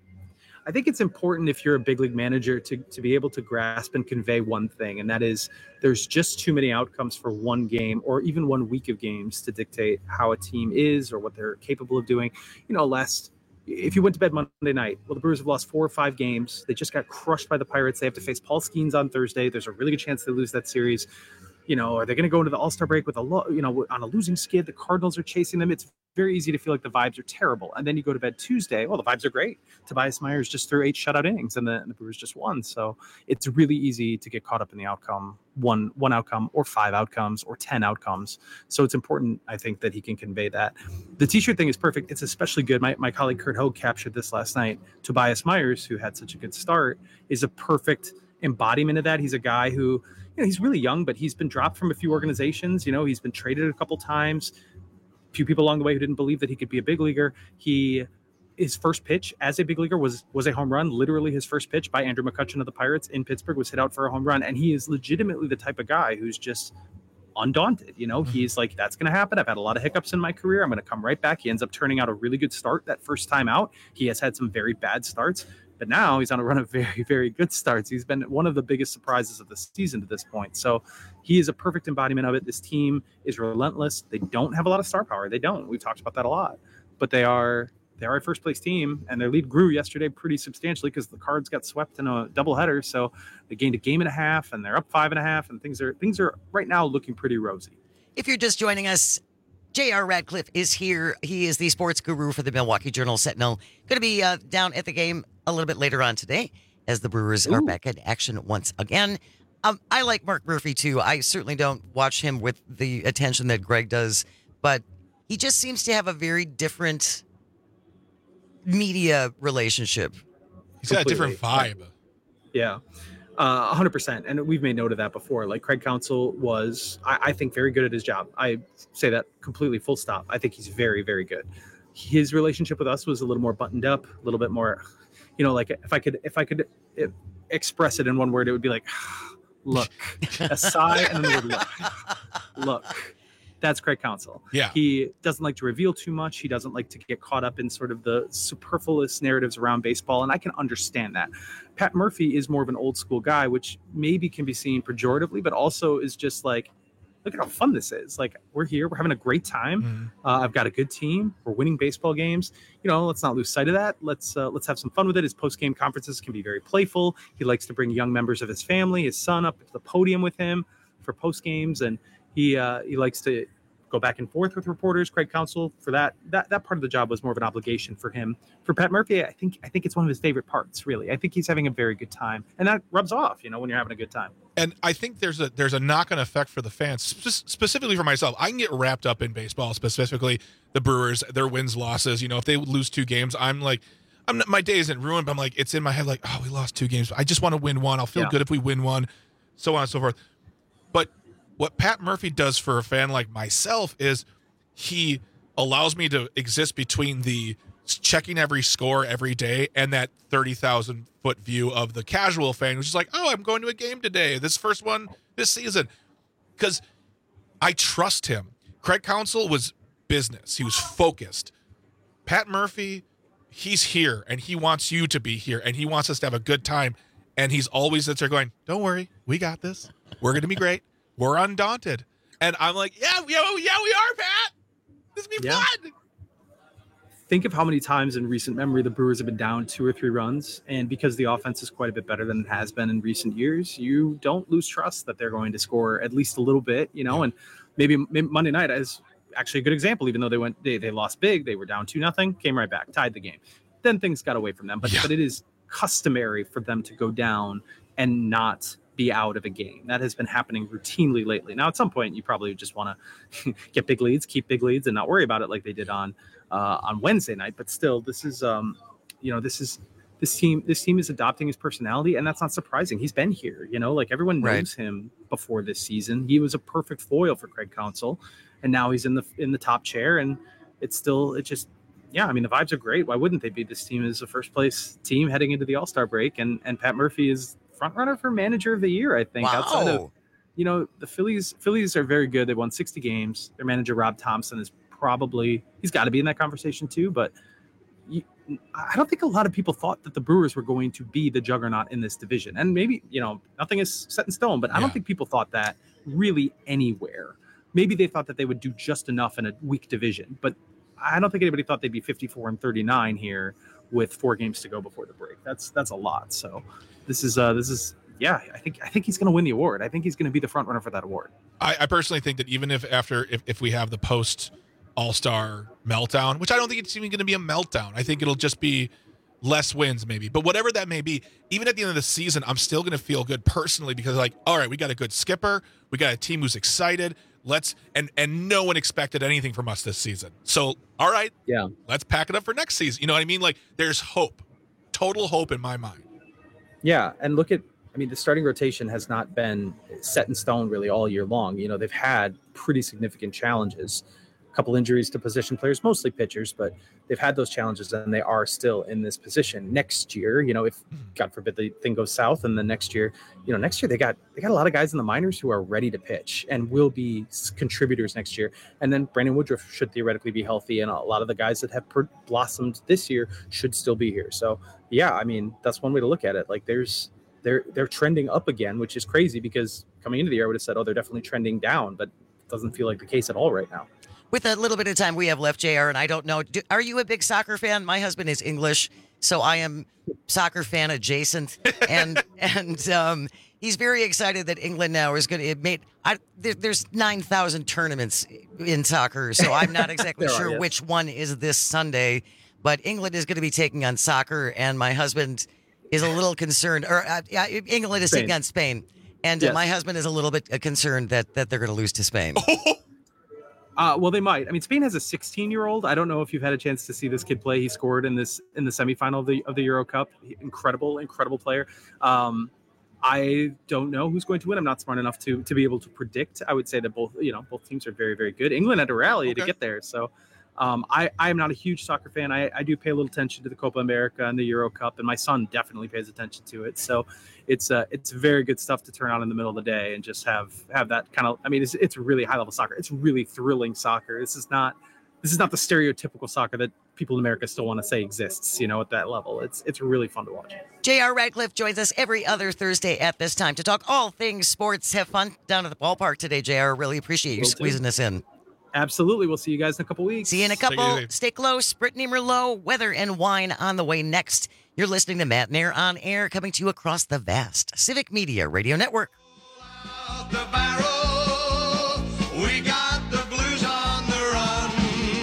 I think it's important if you're a big league manager to, to be able to grasp and convey one thing, and that is there's just too many outcomes for one game or even one week of games to dictate how a team is or what they're capable of doing. You know, last if you went to bed Monday night, well, the Brewers have lost four or five games. They just got crushed by the Pirates. They have to face Paul Skeens on Thursday. There's a really good chance they lose that series. You know, are they going to go into the All-Star break with a lo- you know on a losing skid? The Cardinals are chasing them. It's very easy to feel like the vibes are terrible. And then you go to bed Tuesday. Well, the vibes are great. Tobias Myers just threw eight shutout innings, and the, and the Brewers just won. So it's really easy to get caught up in the outcome, one one outcome, or five outcomes, or ten outcomes. So it's important, I think, that he can convey that. The T-shirt thing is perfect. It's especially good. My my colleague Kurt Hogue captured this last night. Tobias Myers, who had such a good start, is a perfect embodiment of that. He's a guy who, you know, he's really young, but he's been dropped from a few organizations. You know, he's been traded a couple times. A few people along the way who didn't believe that he could be a big leaguer. He, his first pitch as a big leaguer was was a home run. Literally, his first pitch by Andrew McCutchen of the Pirates in Pittsburgh was hit out for a home run. And he is legitimately the type of guy who's just undaunted. You know, he's like, that's going to happen. I've had a lot of hiccups in my career. I'm going to come right back. He ends up turning out a really good start that first time out. He has had some very bad starts, but now he's on a run of very, very good starts. He's been one of the biggest surprises of the season to this point. So he is a perfect embodiment of it. This team is relentless. They don't have a lot of star power. They don't. We've talked about that a lot, but they are they are a first place team, and their lead grew yesterday pretty substantially because the Cards got swept in a doubleheader. So they gained a game and a half, and they're up five and a half, and things are things are right now looking pretty rosy. If you're just joining us, J R. Radcliffe is here. He is the sports guru for the Milwaukee Journal-Sentinel. Going to be uh, down at the game a little bit later on today as the Brewers Ooh. are back in action once again. Um, I like Mark Murphy, too. I certainly don't watch him with the attention that Greg does, but he just seems to have a very different media relationship. He's got a different vibe. Yeah. Uh, one hundred percent. And we've made note of that before. Like Craig Counsell was, I, I think, very good at his job. I say that completely full stop. I think he's very, very good. His relationship with us was a little more buttoned up, a little bit more, you know, like if I could, if I could express it in one word, it would be like, look, a sigh and then the word look. Look. That's Craig Counsell. Yeah. He doesn't like to reveal too much. He doesn't like to get caught up in sort of the superfluous narratives around baseball, and I can understand that. Pat Murphy is more of an old school guy, which maybe can be seen pejoratively, but also is just like, look at how fun this is. Like, we're here. We're having a great time. Mm-hmm. Uh, I've got a good team. We're winning baseball games. You know, let's not lose sight of that. Let's uh, let's have some fun with it. His post-game conferences can be very playful. He likes to bring young members of his family, his son, up to the podium with him for post-games, and he uh, he likes to go back and forth with reporters. Craig Counsell, for that that that part of the job was more of an obligation for him. For Pat Murphy, I think I think it's one of his favorite parts, really. I think he's having a very good time, and that rubs off, you know, when you're having a good time. And I think there's a there's a knock-on effect for the fans, spe- specifically for myself. I can get wrapped up in baseball, specifically the Brewers, their wins, losses. You know, if they lose two games, I'm like, I'm not, my day isn't ruined, but I'm like, it's in my head like, oh, we lost two games. I just want to win one. I'll feel Yeah. good if we win one, so on and so forth. But what Pat Murphy does for a fan like myself is he allows me to exist between the checking every score every day and that thirty thousand foot view of the casual fan who's just like, oh, I'm going to a game today, this first one this season, because I trust him. Craig Counsell was business. He was focused. Pat Murphy, he's here, and he wants you to be here, and he wants us to have a good time, and he's always sits there going, don't worry, we got this. We're going to be great. We're undaunted. And I'm like, yeah, yeah, yeah, we are, Pat. This will be Yeah. fun. Think of how many times in recent memory the Brewers have been down two or three runs, and because the offense is quite a bit better than it has been in recent years, you don't lose trust that they're going to score at least a little bit, you know. And maybe, maybe Monday night is actually a good example. Even though they went, they, they lost big, they were down two nothing, came right back, tied the game. Then things got away from them, but Yeah. but it is customary for them to go down and not be out of a game. That has been happening routinely lately. Now, at some point, you probably just want to get big leads, keep big leads, and not worry about it like they did on uh, on Wednesday night. But still, this is, um, you know, this is this team. This team is adopting his personality, and that's not surprising. He's been here, you know, like everyone knows Right. him before this season. He was a perfect foil for Craig Counsell, and now he's in the in the top chair, and it's still it just. Yeah, I mean, the vibes are great. Why wouldn't they be? This team is a first place team heading into the All-Star break, and and Pat Murphy is front runner for manager of the year, I think. Outside of, Wow. you know, the Phillies Phillies are very good. They won sixty games. Their manager Rob Thompson is probably he's got to be in that conversation too. But you, I don't think a lot of people thought that the Brewers were going to be the juggernaut in this division. And maybe, you know, nothing is set in stone, but I don't Yeah. think people thought that really anywhere. Maybe they thought that they would do just enough in a weak division, but I don't think anybody thought they'd be fifty-four and thirty-nine here with four games to go before the break. That's that's a lot. So this is uh this is yeah, I think I think he's going to win the award. I think he's going to be the front runner for that award. I, I personally think that even if after if, if we have the post All-Star meltdown, which I don't think it's even going to be a meltdown. I think it'll just be less wins maybe. But whatever that may be, even at the end of the season, I'm still going to feel good personally because like, all right, we got a good skipper. We got a team who's excited. Let's and and no one expected anything from us this season. So, all right, yeah, let's pack it up for next season. You know what I mean? Like there's hope. Total hope in my mind. Yeah, and look at, I mean, the starting rotation has not been set in stone really all year long. You know, they've had pretty significant challenges, a couple injuries to position players, mostly pitchers, but they've had those challenges and they are still in this position. Next year, you know, if God forbid the thing goes south, and then next year, you know, next year they got they got a lot of guys in the minors who are ready to pitch and will be contributors next year. And then Brandon Woodruff should theoretically be healthy, and a lot of the guys that have per- blossomed this year should still be here. So yeah, I mean, that's one way to look at it. Like there's they're they're trending up again, which is crazy because coming into the year I would have said, oh, they're definitely trending down, but it doesn't feel like the case at all right now. With a little bit of time we have left, J R, and I don't know, do, are you a big soccer fan? My husband is English, so I am soccer fan adjacent, and and um, he's very excited that England now is going to it made. I, there, there's nine thousand tournaments in soccer, so I'm not exactly There are, sure yes. which one is this Sunday, but England is going to be taking on soccer, and my husband is a little concerned, or uh, yeah, England is Spain. taking on Spain, and uh, Yes. my husband is a little bit uh, concerned that that they're going to lose to Spain. Uh, well, they might. I mean, Spain has a sixteen-year-old. I don't know if you've had a chance to see this kid play. He scored in this in the semifinal of the of the Euro Cup. He- incredible, incredible player. Um, I don't know who's going to win. I'm not smart enough to to be able to predict. I would say that both you know both teams are very very good. England had to rally to Okay. get there, so. Um, I, I am not a huge soccer fan. I, I do pay a little attention to the Copa America and the Euro Cup, and my son definitely pays attention to it. So it's uh, it's very good stuff to turn on in the middle of the day and just have have that kind of. I mean, it's it's really high level soccer. It's really thrilling soccer. This is not this is not the stereotypical soccer that people in America still want to say exists. You know, at that level, it's it's really fun to watch. J R. Radcliffe joins us every other Thursday at this time to talk all things sports. Have fun down at the ballpark today, J R. Really appreciate you Will do. squeezing us in. Absolutely. We'll see you guys in a couple weeks. See you in a Take it couple. easy. Stay close. Brittany Merlot, weather and wine on the way next. You're listening to Matt Nair on air, coming to you across the vast Civic Media Radio Network. The barrel, we got the blues on the run.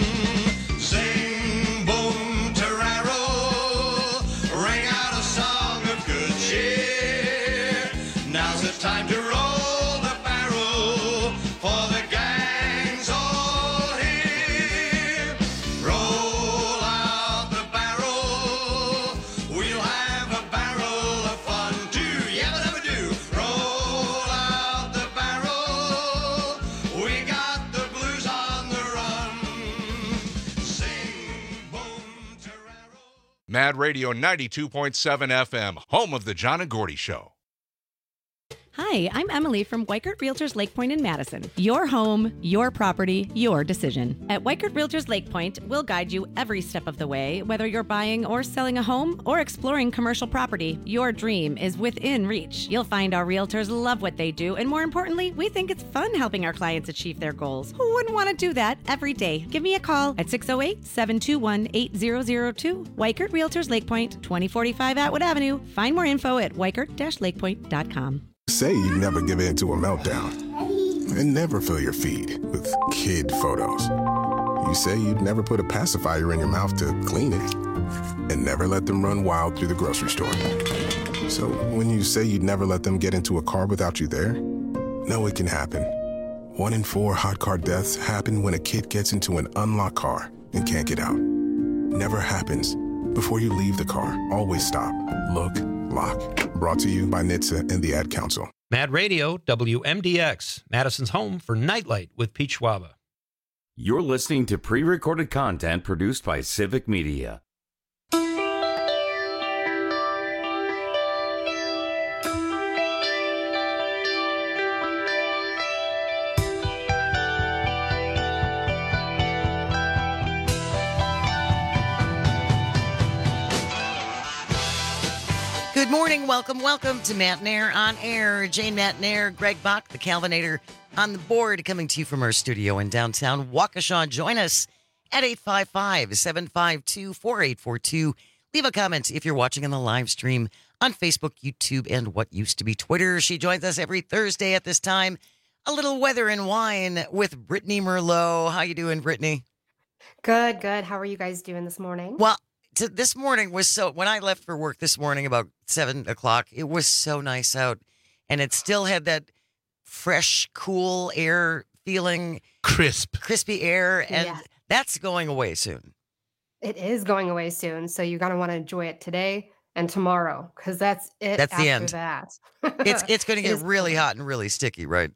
Sing, boom, tararo, ring out a song of good cheer. Now's the time to roll the barrel, for the gang's all here. Roll out the barrel, we'll have a barrel of fun too. Yabba dabba do. Roll out the barrel, we got the blues on the run. Sing, boom, tararo. Mad Radio ninety-two point seven F M, home of the John and Gordy Show. Hi, I'm Emily from Weichert Realtors Lake Point in Madison. Your home, your property, your decision. At Weichert Realtors Lake Point, we'll guide you every step of the way, whether you're buying or selling a home or exploring commercial property. Your dream is within reach. You'll find our realtors love what they do, and more importantly, we think it's fun helping our clients achieve their goals. Who wouldn't want to do that every day? Give me a call at six oh eight, seven two one, eight zero zero two. Weichert Realtors Lake Point, twenty forty-five Atwood Avenue. Find more info at weichert dash lake point dot com. Say you never give in to a meltdown and never fill your feed with kid photos. You say you'd never put a pacifier in your mouth to clean it and never let them run wild through the grocery store. So when you say you'd never let them get into a car without you there, know it can happen. One in four hot car deaths happen when a kid gets into an unlocked car and can't get out. Never happens. Before you leave the car, always stop, look, lock. Brought to you by N H T S A and the Ad Council. Mad Radio, W M D X, Madison's home for Nightlight with Pete Schwaba. You're listening to pre-recorded content produced by Civic Media. Good morning. Welcome, welcome to Matt Nair on Air. Jane Matt Nair, Greg Bach, the Calvinator on the board, coming to you from our studio in downtown Waukesha. Join us at eight five five, seven five two, four eight four two. Leave a comment if you're watching on the live stream on Facebook, YouTube, and what used to be Twitter. She joins us every Thursday at this time. A little weather and wine with Brittany Merlot. How you doing, Brittany? Good, good. How are you guys doing this morning? Well, to, this morning was so, when I left for work this morning about seven o'clock, it was so nice out. And it still had that fresh, cool air feeling. Crisp. Crispy air. And Yeah. that's going away soon. It is going away soon, so you're going to want to enjoy it today and tomorrow, because that's it. That's after the end. That. It's it's going to It get is really cold. hot and really sticky, right?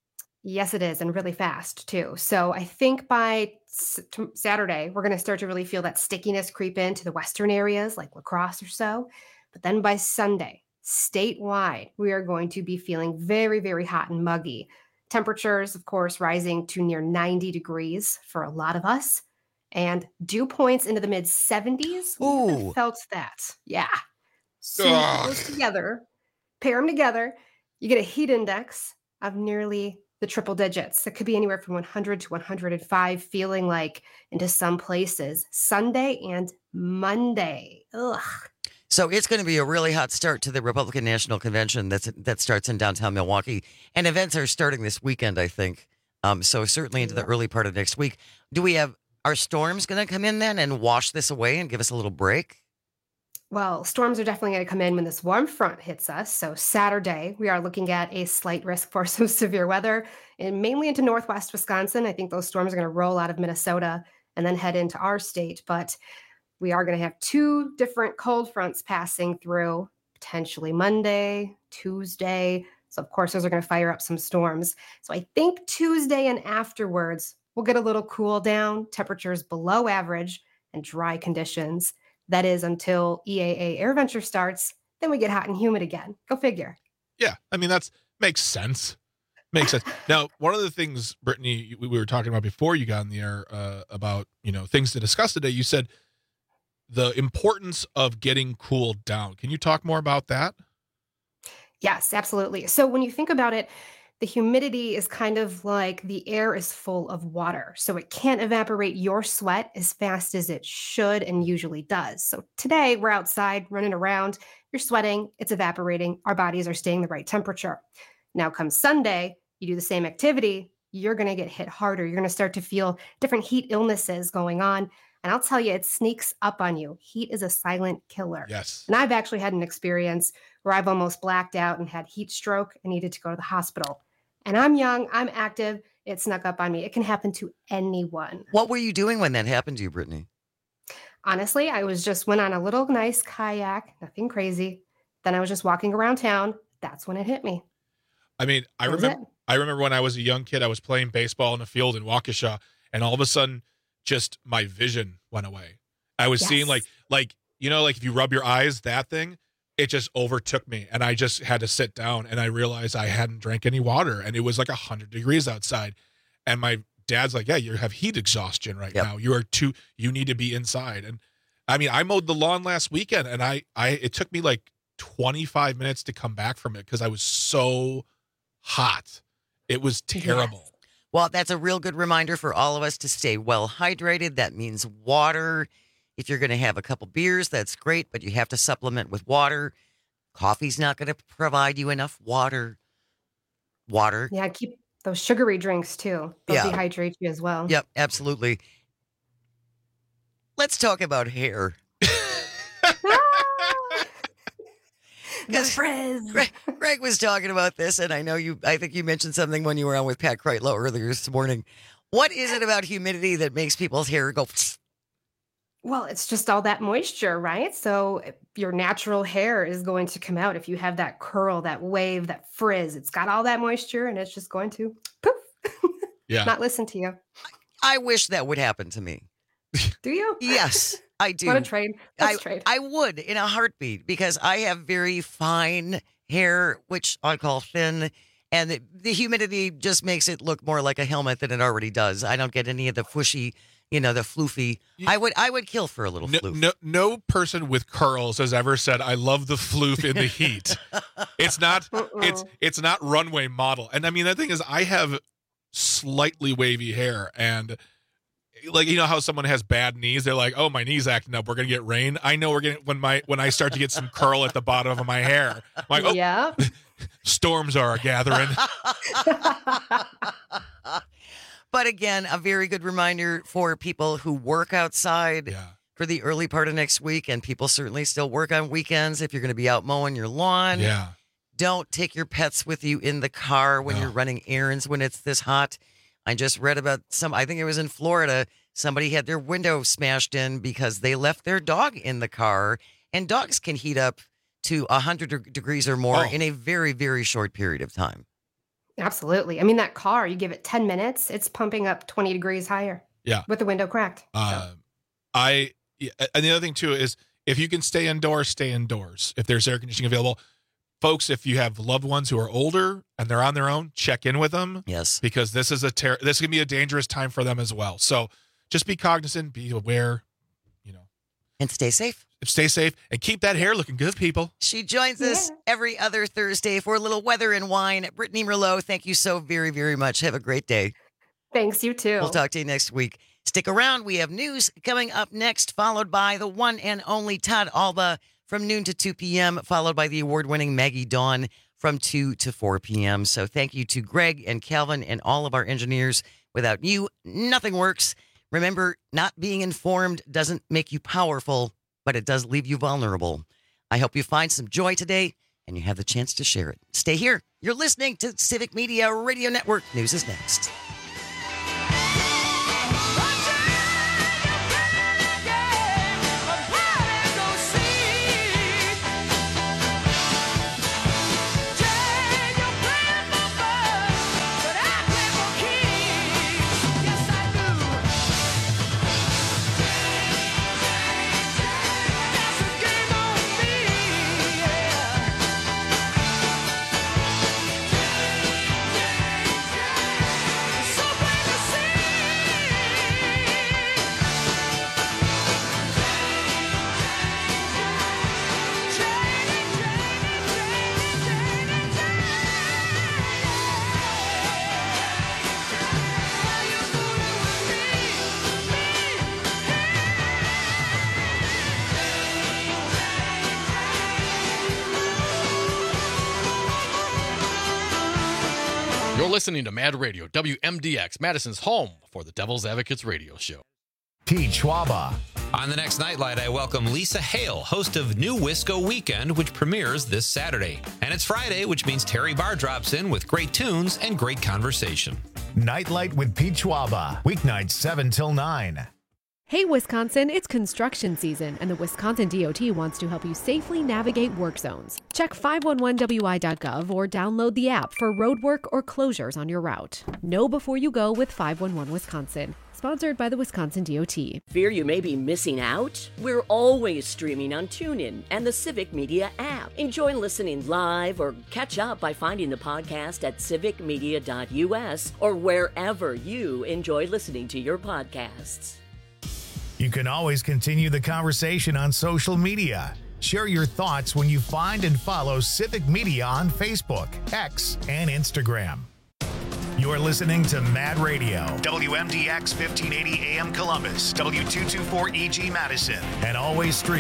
Yes, it is, and really fast too. So I think by s- t- Saturday, we're going to start to really feel that stickiness creep into the western areas like La Crosse or so. But then by Sunday, statewide, we are going to be feeling very, very hot and muggy. Temperatures, of course, rising to near ninety degrees for a lot of us, and dew points into the mid seventies. Ooh. Felt that. Yeah. So you Ugh. put those together, pair them together, you get a heat index of nearly the triple digits. It could be anywhere from one hundred to one hundred five, feeling like into some places Sunday and Monday. Ugh. So it's going to be a really hot start to the Republican National Convention that's that starts in downtown Milwaukee, and events are starting this weekend, I think. Um, so certainly into the early part of next week. Do we have are storms going to come in then and wash this away and give us a little break? Well, storms are definitely going to come in when this warm front hits us. So Saturday, we are looking at a slight risk for some severe weather, and mainly into northwest Wisconsin. I think those storms are going to roll out of Minnesota and then head into our state. But we are going to have two different cold fronts passing through, potentially Monday, Tuesday. So of course, those are going to fire up some storms. So I think Tuesday and afterwards, we'll get a little cool down, temperatures below average, and dry conditions. That is until E A A AirVenture starts. Then we get hot and humid again. Go figure. Yeah, I mean, that's makes sense. Makes sense. Now, one of the things, Brittany, we we were talking about before you got in the air uh, about, you know, things to discuss today. You said the importance of getting cooled down. Can you talk more about that? Yes, absolutely. So when you think about it, the humidity is kind of like the air is full of water. So it can't evaporate your sweat as fast as it should and usually does. So today we're outside running around, you're sweating, it's evaporating, our bodies are staying the right temperature. Now come Sunday, you do the same activity, you're going to get hit harder. You're going to start to feel different heat illnesses going on. And I'll tell you, it sneaks up on you. Heat is a silent killer. Yes. And I've actually had an experience where I've almost blacked out and had heat stroke and needed to go to the hospital. And I'm young, I'm active, it snuck up on me. It can happen to anyone. What were you doing when that happened to you, Brittany? Honestly, I was just went on a little nice kayak, nothing crazy. Then I was just walking around town. That's when it hit me. I mean, I That was remember it. I remember when I was a young kid, I was playing baseball in a field in Waukesha, and all of a sudden, just my vision went away. I was seeing Yes. like like you know, like if you rub your eyes, that thing, it just overtook me, and I just had to sit down, and I realized I hadn't drank any water, and it was like one hundred degrees outside. And my dad's like, yeah, you have heat exhaustion right Yep. now. You are too, you need to be inside. And I mean, I mowed the lawn last weekend, and I, I it took me like twenty-five minutes to come back from it because I was so hot. It was terrible. Yes. Well, that's a real good reminder for all of us to stay well hydrated. That means water. If you're going to have a couple beers, that's great, but you have to supplement with water. Coffee's not going to provide you enough water. Water. Yeah, keep those sugary drinks too. They'll Yeah. dehydrate you as well. Yep, absolutely. Let's talk about hair. The frizz. Greg, Greg was talking about this, and I know you, I think you mentioned something when you were on with Pat Kreitlow earlier this morning. What is it about humidity that makes people's hair go? Well, it's just all that moisture, right? So your natural hair is going to come out if you have that curl, that wave, that frizz. It's got all that moisture, and it's just going to poof. Yeah. Not listen to you. I wish that would happen to me. Do you? Yes, I do. Want to trade? Let's I, trade. I would in a heartbeat because I have very fine hair, which I call thin, and the, the humidity just makes it look more like a helmet than it already does. I don't get any of the fushy, you know, the floofy. I would I would kill for a little No, floof. no, no person with curls has ever said, "I love the floof in the heat." It's not. It's it's not runway model. And I mean, the thing is, I have slightly wavy hair, and like you know how someone has bad knees, they're like, "Oh, my knee's acting up. We're gonna get rain." I know we're getting when my when I start to get some curl at the bottom of my hair. I'm like, oh, yeah. storms are gathering. But again, a very good reminder for people who work outside yeah. for the early part of next week, and people certainly still work on weekends if you're going to be out mowing your lawn. Yeah. Don't take your pets with you in the car when No. you're running errands when it's this hot. I just read about some, I think it was in Florida, somebody had their window smashed in because they left their dog in the car, and dogs can heat up to one hundred degrees or more Oh. in a very, very short period of time. Absolutely. I mean, that car, you give it ten minutes, it's pumping up twenty degrees higher. Yeah. With the window cracked. Uh, I yeah, and the other thing too is if you can stay indoors, stay indoors. If there's air conditioning available, folks, if you have loved ones who are older and they're on their own, check in with them. Yes, because this is a ter- this can be a dangerous time for them as well. So just be cognizant, be aware, you know, and stay safe. Stay safe and keep that hair looking good, people. She joins us every other Thursday for a little weather and wine. Brittany Merlot, thank you so very, very much. Have a great day. Thanks, you too. We'll talk to you next week. Stick around. We have news coming up next, followed by the one and only Todd Alba from noon to two p.m., followed by the award-winning Maggie Dawn from two to four p.m. So thank you to Greg and Calvin and all of our engineers. Without you, nothing works. Remember, not being informed doesn't make you powerful, but it does leave you vulnerable. I hope you find some joy today and you have the chance to share it. Stay here. You're listening to Civic Media Radio Network. News is next. You're listening to Mad Radio, W M D X, Madison's home for the Devil's Advocates radio show. Pete Schwaba. On the next Nightlight, I welcome Lisa Hale, host of New Wisco Weekend, which premieres this Saturday. And it's Friday, which means Terry Barr drops in with great tunes and great conversation. Nightlight with Pete Schwaba. Weeknights seven till nine. Hey, Wisconsin, it's construction season, and the Wisconsin D O T wants to help you safely navigate work zones. Check five one one W I dot gov or download the app for road work or closures on your route. Know before you go with five one one Wisconsin. Sponsored by the Wisconsin D O T. Fear you may be missing out? We're always streaming on TuneIn and the Civic Media app. Enjoy listening live or catch up by finding the podcast at civic media dot U S or wherever you enjoy listening to your podcasts. You can always continue the conversation on social media. Share your thoughts when you find and follow Civic Media on Facebook, X, and Instagram. You're listening to Mad Radio, W M D X fifteen eighty A M Columbus, W two twenty-four E G Madison, and always streaming